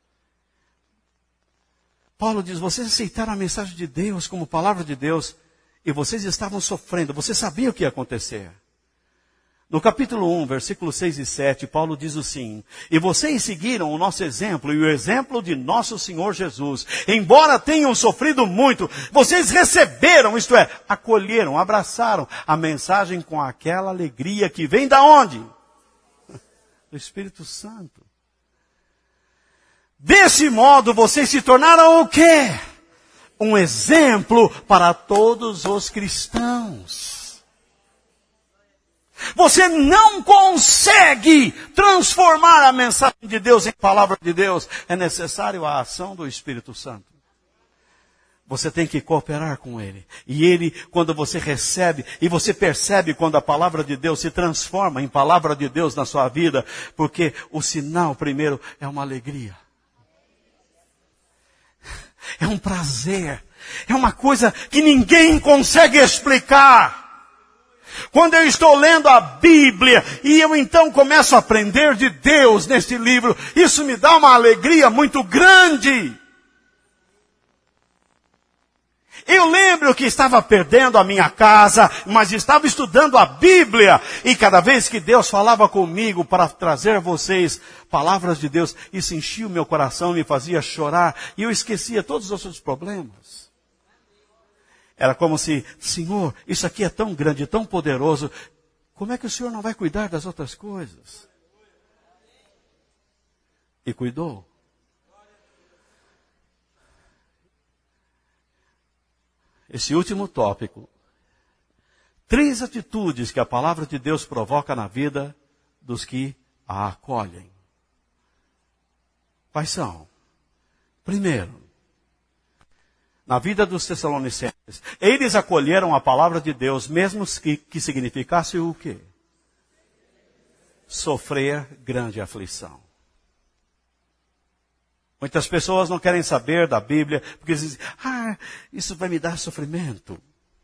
Paulo diz, vocês aceitaram a mensagem de Deus como palavra de Deus e vocês estavam sofrendo, vocês sabiam o que ia acontecer. No capítulo um, versículos seis e sete, Paulo diz assim, e vocês seguiram o nosso exemplo e o exemplo de nosso Senhor Jesus. Embora tenham sofrido muito, vocês receberam, isto é, acolheram, abraçaram a mensagem com aquela alegria que vem da onde? Do Espírito Santo. Desse modo, vocês se tornaram o quê? Um exemplo para todos os cristãos. Você não consegue transformar a mensagem de Deus em palavra de Deus. É necessário a ação do Espírito Santo. Você tem que cooperar com Ele. E Ele, quando você recebe, e você percebe quando a palavra de Deus se transforma em palavra de Deus na sua vida, porque o sinal primeiro é uma alegria. É um prazer. É uma coisa que ninguém consegue explicar. Quando eu estou lendo a Bíblia e eu então começo a aprender de Deus neste livro, isso me dá uma alegria muito grande. Eu lembro que estava perdendo a minha casa, mas estava estudando a Bíblia. E cada vez que Deus falava comigo para trazer a vocês palavras de Deus, isso enchia o meu coração, me fazia chorar. E eu esquecia todos os outros problemas. Era como se, Senhor, isso aqui é tão grande, tão poderoso, como é que o Senhor não vai cuidar das outras coisas? E cuidou. Esse último tópico. Três atitudes que a palavra de Deus provoca na vida dos que a acolhem. Quais são? Primeiro, na vida dos tessalonicenses, eles acolheram a palavra de Deus, mesmo que, que significasse o quê? Sofrer grande aflição. Muitas pessoas não querem saber da Bíblia, porque dizem, ah, isso vai me dar sofrimento.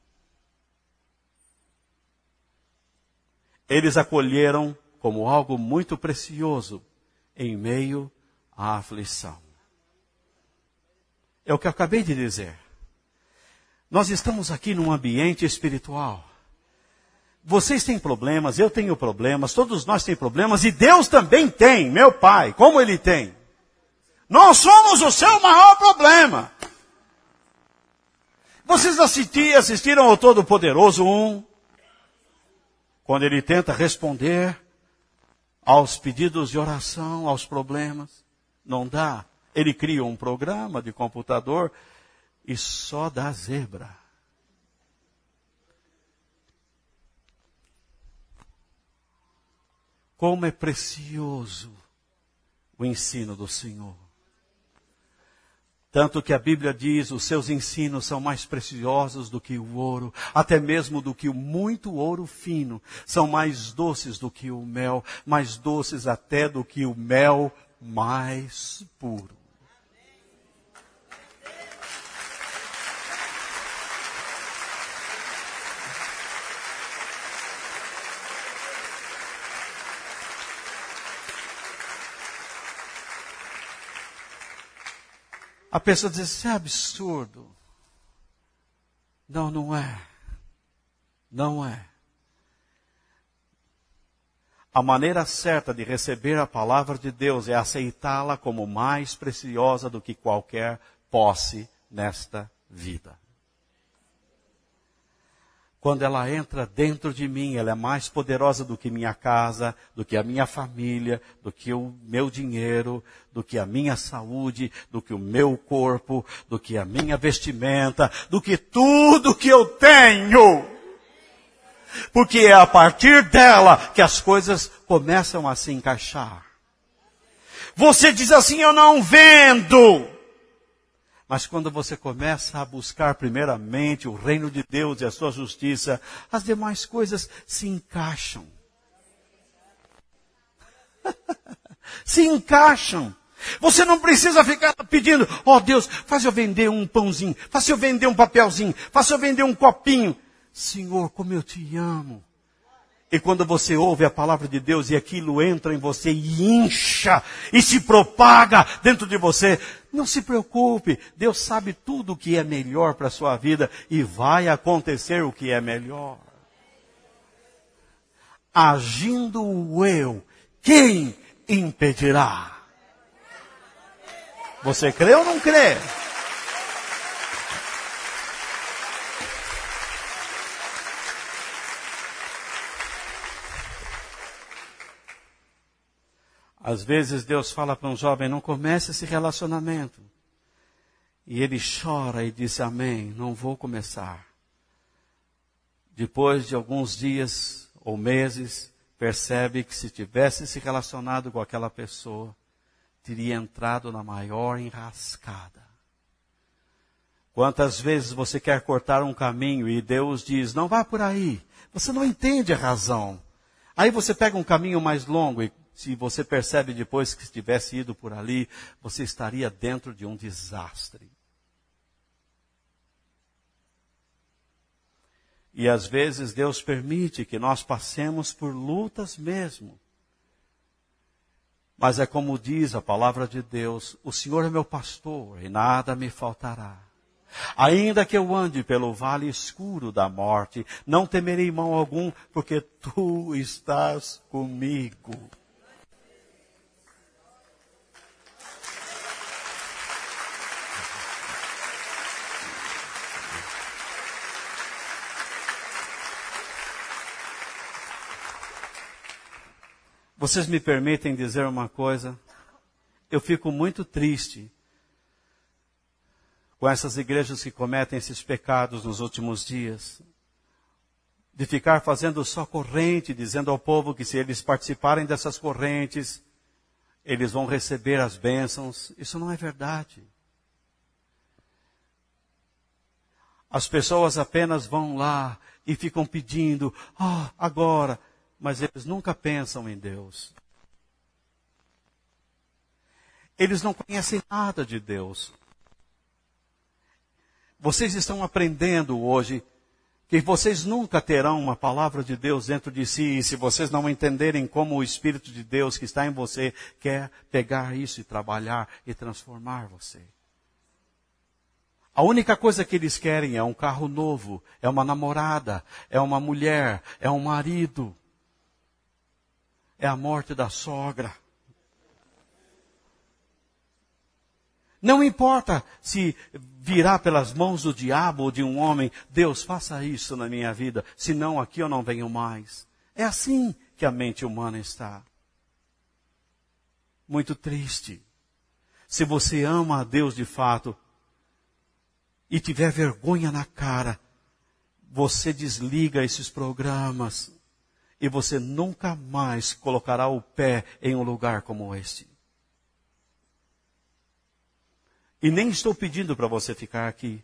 Eles acolheram como algo muito precioso em meio à aflição. É o que eu acabei de dizer. Nós estamos aqui num ambiente espiritual. Vocês têm problemas, eu tenho problemas, todos nós temos problemas e Deus também tem, meu Pai, como Ele tem. Nós somos o seu maior problema. Vocês assistiram, assistiram ao Todo-Poderoso um, quando Ele tenta responder aos pedidos de oração, aos problemas. Não dá. Ele cria um programa de computador e só dá zebra. Como é precioso o ensino do Senhor. Tanto que a Bíblia diz, os seus ensinos são mais preciosos do que o ouro, até mesmo do que o muito ouro fino. São mais doces do que o mel, mais doces até do que o mel mais puro. A pessoa diz, isso é absurdo. Não, não é. Não é. A maneira certa de receber a palavra de Deus é aceitá-la como mais preciosa do que qualquer posse nesta vida. Quando ela entra dentro de mim, ela é mais poderosa do que minha casa, do que a minha família, do que o meu dinheiro, do que a minha saúde, do que o meu corpo, do que a minha vestimenta, do que tudo que eu tenho. Porque é a partir dela que as coisas começam a se encaixar. Você diz assim, eu não vendo. Mas quando você começa a buscar primeiramente o reino de Deus e a sua justiça, as demais coisas se encaixam. Se encaixam. Você não precisa ficar pedindo, ó oh, Deus, faz eu vender um pãozinho, faz eu vender um papelzinho, faz eu vender um copinho. Senhor, como eu te amo. E quando você ouve a palavra de Deus e aquilo entra em você e incha e se propaga dentro de você, não se preocupe. Deus sabe tudo o que é melhor para a sua vida e vai acontecer o que é melhor. Agindo o eu, quem impedirá? Você crê ou não crê? Às vezes Deus fala para um jovem, não comece esse relacionamento. E ele chora e diz, amém, não vou começar. Depois de alguns dias ou meses, percebe que se tivesse se relacionado com aquela pessoa, teria entrado na maior enrascada. Quantas vezes você quer cortar um caminho e Deus diz, não vá por aí. Você não entende a razão. Aí você pega um caminho mais longo e se você percebe depois que se tivesse ido por ali, você estaria dentro de um desastre. E às vezes Deus permite que nós passemos por lutas mesmo. Mas é como diz a palavra de Deus, o Senhor é meu pastor e nada me faltará. Ainda que eu ande pelo vale escuro da morte, não temerei mal algum, porque tu estás comigo. Vocês me permitem dizer uma coisa? Eu fico muito triste com essas igrejas que cometem esses pecados nos últimos dias. De ficar fazendo só corrente, dizendo ao povo que se eles participarem dessas correntes, eles vão receber as bênçãos. Isso não é verdade. As pessoas apenas vão lá e ficam pedindo, ah, oh, agora... Mas eles nunca pensam em Deus. Eles não conhecem nada de Deus. Vocês estão aprendendo hoje que vocês nunca terão uma palavra de Deus dentro de si, e se vocês não entenderem como o Espírito de Deus que está em você quer pegar isso e trabalhar e transformar você. A única coisa que eles querem é um carro novo, é uma namorada, é uma mulher, é um marido. É a morte da sogra. Não importa se virá pelas mãos do diabo ou de um homem, Deus, faça isso na minha vida, senão aqui eu não venho mais. É assim que a mente humana está. Muito triste. Se você ama a Deus de fato e tiver vergonha na cara, você desliga esses programas. E você nunca mais colocará o pé em um lugar como este. E nem estou pedindo para você ficar aqui.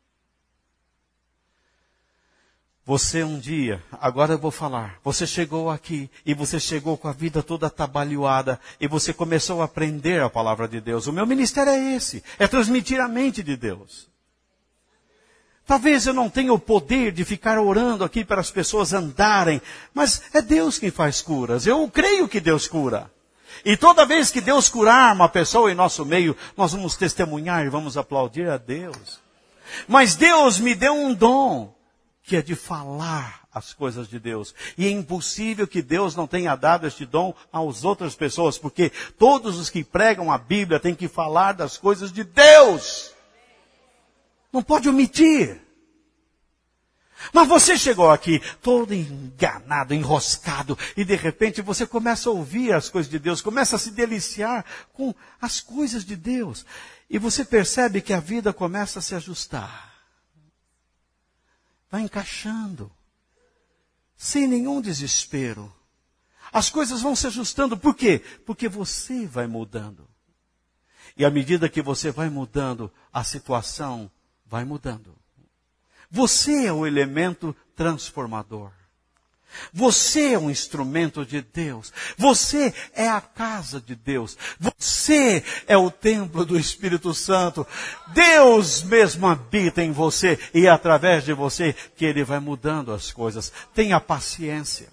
Você um dia, agora eu vou falar, você chegou aqui e você chegou com a vida toda atabalhoada e você começou a aprender a palavra de Deus. O meu ministério é esse, é transmitir a mente de Deus. Talvez eu não tenha o poder de ficar orando aqui para as pessoas andarem, mas é Deus quem faz curas. Eu creio que Deus cura. E toda vez que Deus curar uma pessoa em nosso meio, nós vamos testemunhar e vamos aplaudir a Deus. Mas Deus me deu um dom, que é de falar as coisas de Deus. E é impossível que Deus não tenha dado este dom às outras pessoas, porque todos os que pregam a Bíblia têm que falar das coisas de Deus. Não pode omitir. Mas você chegou aqui todo enganado, enroscado, e de repente você começa a ouvir as coisas de Deus, começa a se deliciar com as coisas de Deus. E você percebe que a vida começa a se ajustar. Vai encaixando. sem nenhum desespero. As coisas vão se ajustando. Por quê? Porque você vai mudando. E à medida que você vai mudando, a situação vai mudando. Você é o elemento transformador. Você é um instrumento de Deus. Você é a casa de Deus. Você é o templo do Espírito Santo. Deus mesmo habita em você e é através de você que Ele vai mudando as coisas. Tenha paciência.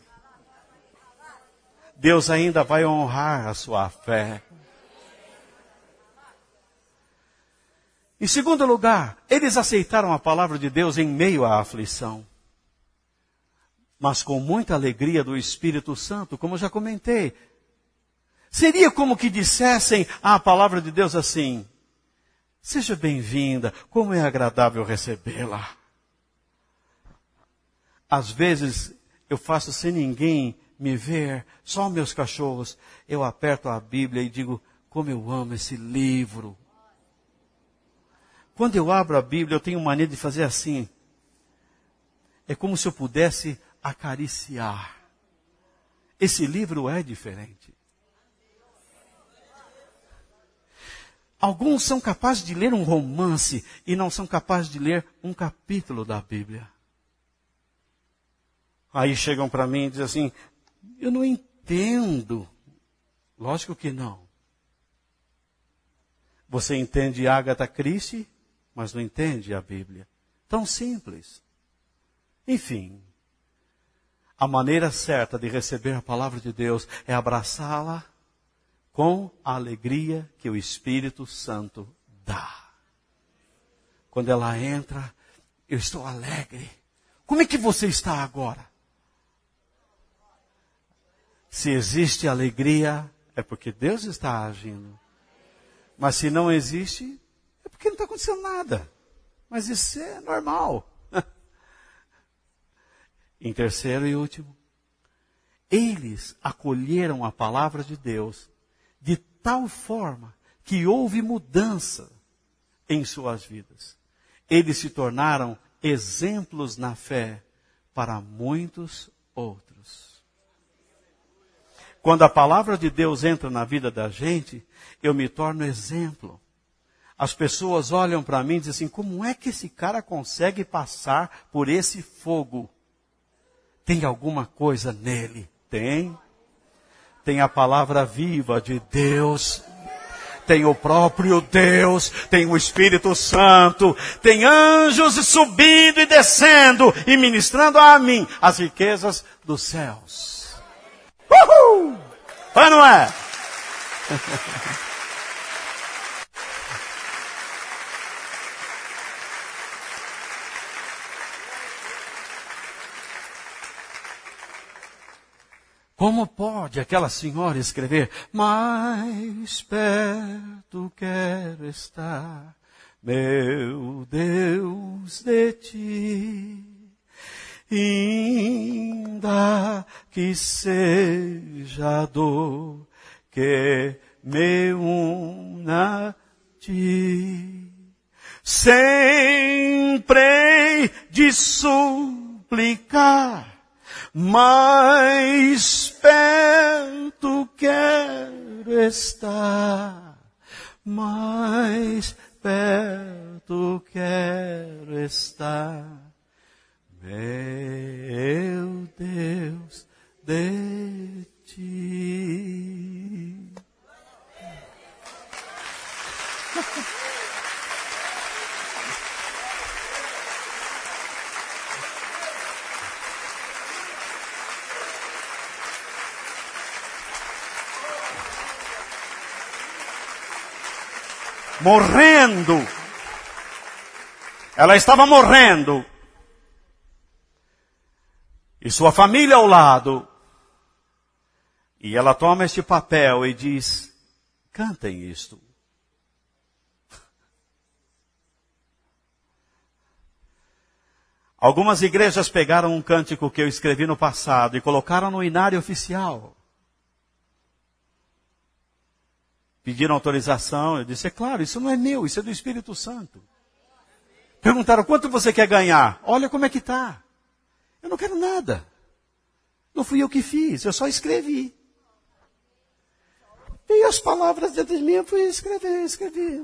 Deus ainda vai honrar a sua fé. Em segundo lugar, eles aceitaram a palavra de Deus em meio à aflição. Mas com muita alegria do Espírito Santo, como eu já comentei. Seria como que dissessem a palavra de Deus assim: seja bem-vinda, como é agradável recebê-la. Às vezes eu faço sem ninguém me ver, só meus cachorros. Eu aperto a Bíblia e digo, como eu amo esse livro. Quando eu abro a Bíblia, eu tenho mania de fazer assim. É como se eu pudesse acariciar. Esse livro é diferente. Alguns são capazes de ler um romance e não são capazes de ler um capítulo da Bíblia. Aí chegam para mim e dizem assim, eu não entendo. Lógico que não. Você entende Agatha Christie, mas não entende a Bíblia. Tão simples. Enfim, a maneira certa de receber a palavra de Deus é abraçá-la com a alegria que o Espírito Santo dá. Quando ela entra, eu estou alegre. Como é que você está agora? Se existe alegria, é porque Deus está agindo. Mas se não existe, é porque não está acontecendo nada. Mas isso é normal. Em terceiro e último, eles acolheram a palavra de Deus de tal forma que houve mudança em suas vidas. Eles se tornaram exemplos na fé para muitos outros. Quando a palavra de Deus entra na vida da gente, eu me torno exemplo. As pessoas olham para mim e dizem assim, como é que esse cara consegue passar por esse fogo? Tem alguma coisa nele? Tem. Tem a palavra viva de Deus. Tem o próprio Deus. Tem o Espírito Santo. Tem anjos subindo e descendo e ministrando a mim as riquezas dos céus. Uhul! Ou não é? Como pode aquela senhora escrever, mais perto quero estar, meu Deus, de ti, ainda que seja a dor que me una a ti, sempre de suplicar, mais perto quero estar, mais perto quero estar, meu Deus, de ti. Morrendo. Ela estava morrendo. E sua família ao lado. E ela toma este papel e diz, cantem isto. Algumas igrejas pegaram um cântico que eu escrevi no passado e colocaram no inário oficial. Pediram autorização, eu disse, é claro, isso não é meu, isso é do Espírito Santo. Perguntaram, quanto você quer ganhar? Olha como é que está. Eu não quero nada. Não fui eu que fiz, eu só escrevi. E as palavras dentro de mim, eu fui escrever, escrevi.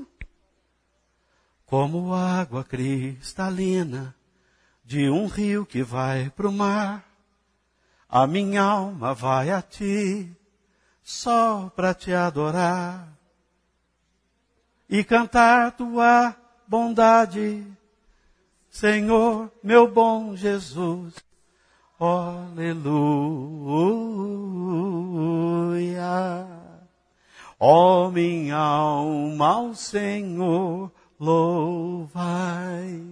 Como água cristalina de um rio que vai para o mar, a minha alma vai a ti, só para te adorar e cantar tua bondade, Senhor, meu bom Jesus. Aleluia. Ó minha alma ao Senhor louvai.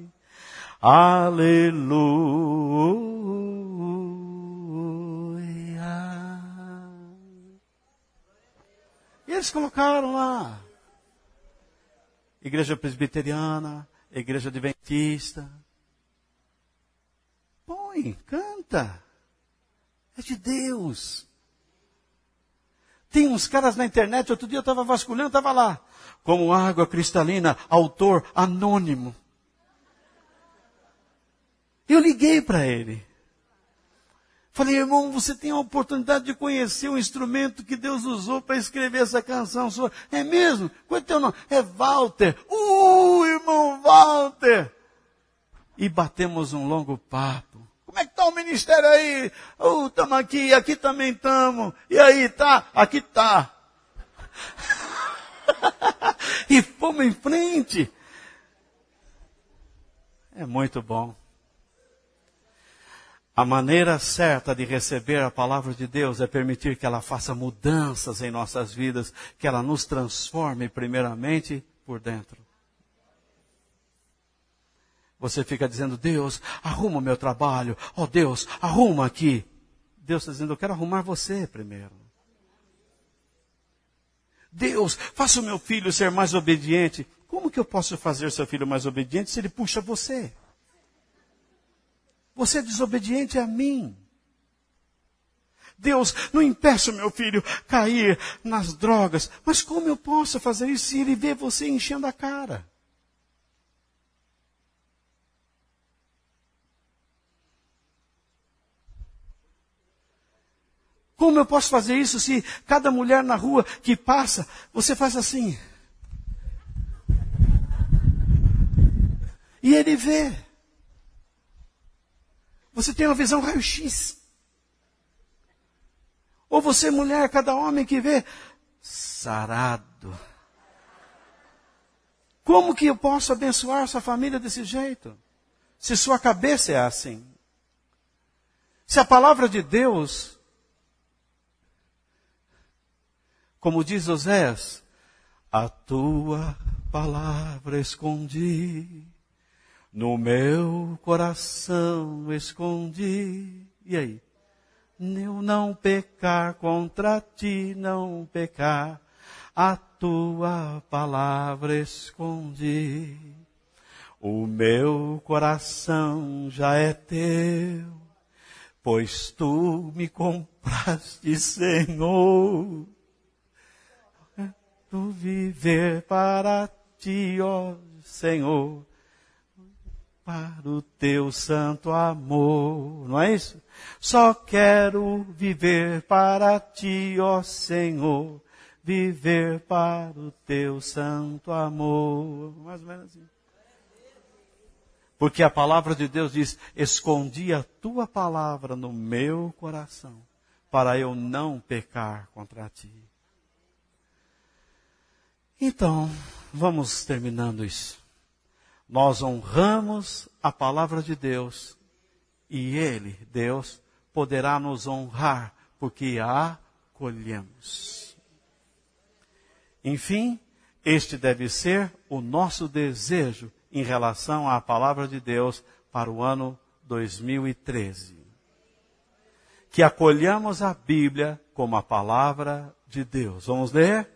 Aleluia. E eles colocaram lá. Igreja presbiteriana, igreja adventista. Põe, canta. É de Deus. Tem uns caras na internet, outro dia eu estava vasculhando, estava lá. Como água cristalina, autor anônimo. Eu liguei para ele. Falei, irmão, você tem a oportunidade de conhecer o instrumento que Deus usou para escrever essa canção sua. É mesmo? Qual é o teu nome? É Walter. Uh, irmão Walter. E batemos um longo papo. Como é que está o ministério aí? Uh, estamos aqui, aqui também estamos. E aí, tá? Aqui tá. E fomos em frente. É muito bom. A maneira certa de receber a palavra de Deus é permitir que ela faça mudanças em nossas vidas, que ela nos transforme primeiramente por dentro. Você fica dizendo, Deus, arruma o meu trabalho. Oh Deus, arruma aqui. Deus está dizendo, eu quero arrumar você primeiro. Deus, faça o meu filho ser mais obediente. Como que eu posso fazer seu filho mais obediente se ele puxa você? Você é desobediente a mim. Deus, não impeça o meu filho cair nas drogas. Mas como eu posso fazer isso se ele vê você enchendo a cara? Como eu posso fazer isso se cada mulher na rua que passa, você faz assim? E ele vê. Você tem uma visão raio-x. Ou você, mulher, cada homem que vê, sarado. Como que eu posso abençoar sua família desse jeito? Se sua cabeça é assim. Se a palavra de Deus, como diz Oséias, a tua palavra escondi, no meu coração escondi. E aí? Eu não pecar contra ti, não pecar, a tua palavra escondi. O meu coração já é teu, pois tu me compraste, Senhor. Tu viver para ti, ó Senhor, para o teu santo amor. Não é isso? Só quero viver para ti, ó Senhor, viver para o teu santo amor. Mais ou menos assim. Porque a palavra de Deus diz, escondi a tua palavra no meu coração, para eu não pecar contra ti. Então, vamos terminando isso. Nós honramos a palavra de Deus e Ele, Deus, poderá nos honrar porque a acolhemos. Enfim, este deve ser o nosso desejo em relação à palavra de Deus para o ano dois mil e treze. Que acolhamos a Bíblia como a palavra de Deus. Vamos ler?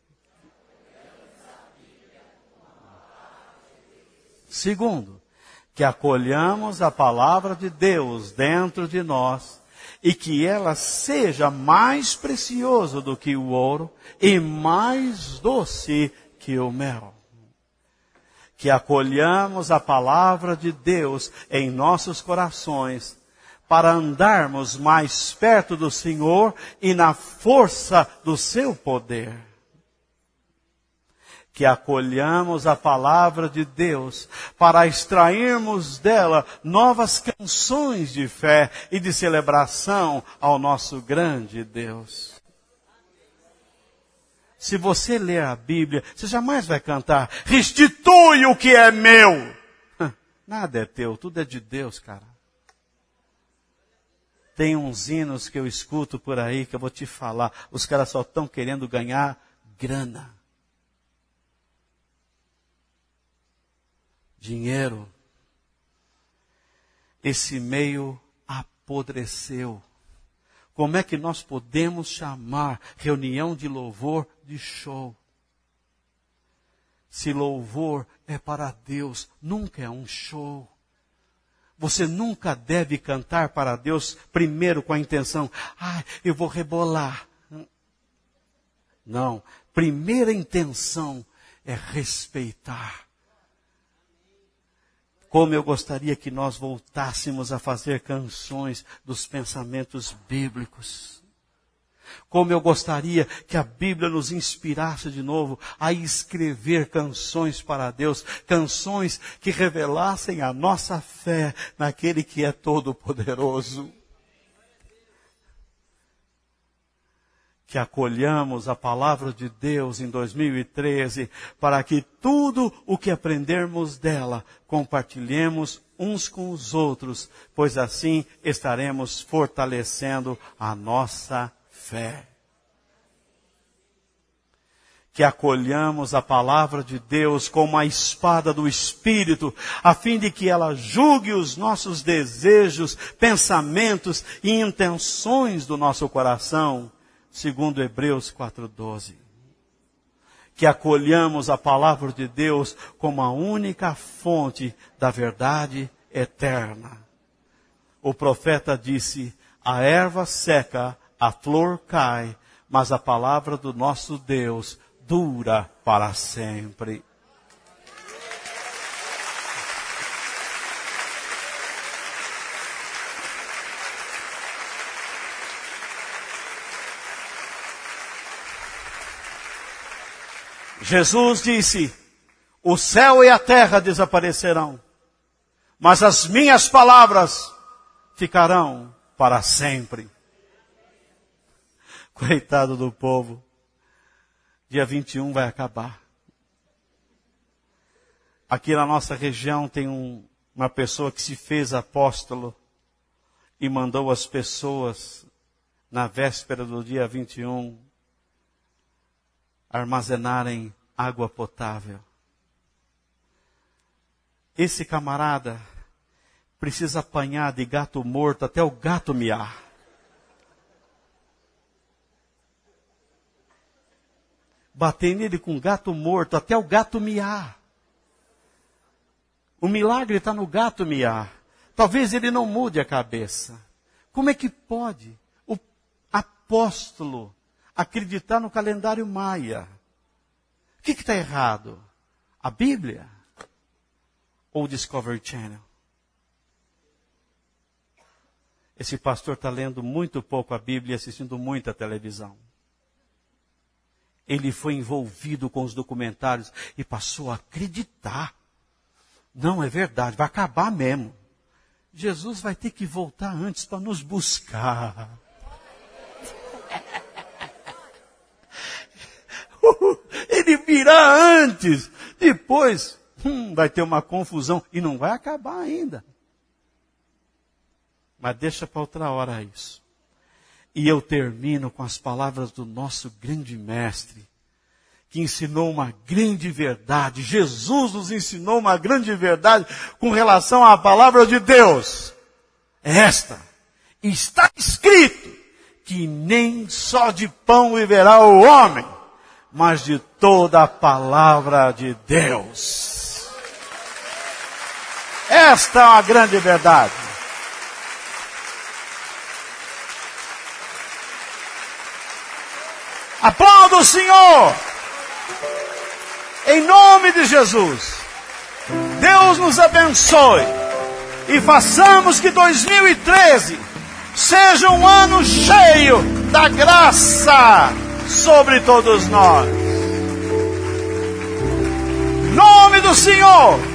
Segundo, que acolhamos a palavra de Deus dentro de nós e que ela seja mais preciosa do que o ouro e mais doce que o mel. Que acolhamos a palavra de Deus em nossos corações para andarmos mais perto do Senhor e na força do seu poder. Que acolhamos a palavra de Deus para extrairmos dela novas canções de fé e de celebração ao nosso grande Deus. Se você ler a Bíblia, você jamais vai cantar, restitui o que é meu. Nada é teu, tudo é de Deus, cara. Tem uns hinos que eu escuto por aí que eu vou te falar. Os caras só estão querendo ganhar grana. Dinheiro. Esse meio apodreceu. Como é que nós podemos chamar reunião de louvor de show? Se louvor é para Deus, nunca é um show. Você nunca deve cantar para Deus primeiro com a intenção, ah, eu vou rebolar. Não, primeira intenção é respeitar. Como eu gostaria que nós voltássemos a fazer canções dos pensamentos bíblicos. Como eu gostaria que a Bíblia nos inspirasse de novo a escrever canções para Deus. Canções que revelassem a nossa fé naquele que é todo-poderoso. Que acolhamos a palavra de Deus em dois mil e treze, para que tudo o que aprendermos dela, compartilhemos uns com os outros, pois assim estaremos fortalecendo a nossa fé. Que acolhamos a palavra de Deus como a espada do Espírito, a fim de que ela julgue os nossos desejos, pensamentos e intenções do nosso coração, segundo Hebreus quatro doze. Que acolhamos a palavra de Deus como a única fonte da verdade eterna. O profeta disse, a erva seca, a flor cai, mas a palavra do nosso Deus dura para sempre. Jesus disse, o céu e a terra desaparecerão, mas as minhas palavras ficarão para sempre. Coitado do povo, dia vinte e um vai acabar. Aqui na nossa região tem um, uma pessoa que se fez apóstolo e mandou as pessoas, na véspera do dia vinte e um, armazenarem água potável. Esse camarada precisa apanhar de gato morto até o gato miar. Bater nele com gato morto até o gato miar. O milagre está no gato miar. Talvez ele não mude a cabeça. Como é que pode o apóstolo acreditar no calendário maia? O que está errado? A Bíblia? Ou o Discovery Channel? Esse pastor está lendo muito pouco a Bíblia e assistindo muita televisão. Ele foi envolvido com os documentários e passou a acreditar. Não é verdade, vai acabar mesmo. Jesus vai ter que voltar antes para nos buscar. Ele virá antes. Depois hum, vai ter uma confusão e não vai acabar ainda. Mas deixa para outra hora isso. E eu termino com as palavras do nosso grande mestre, que ensinou uma grande verdade. Jesus nos ensinou uma grande verdade com relação à palavra de Deus. É esta. Está escrito que nem só de pão viverá o homem, mas de toda a palavra de Deus. Esta é uma grande verdade. Aplauda o Senhor. Em nome de Jesus. Deus nos abençoe. e façamos que dois mil e treze seja um ano cheio da graça sobre todos nós. Em nome do Senhor.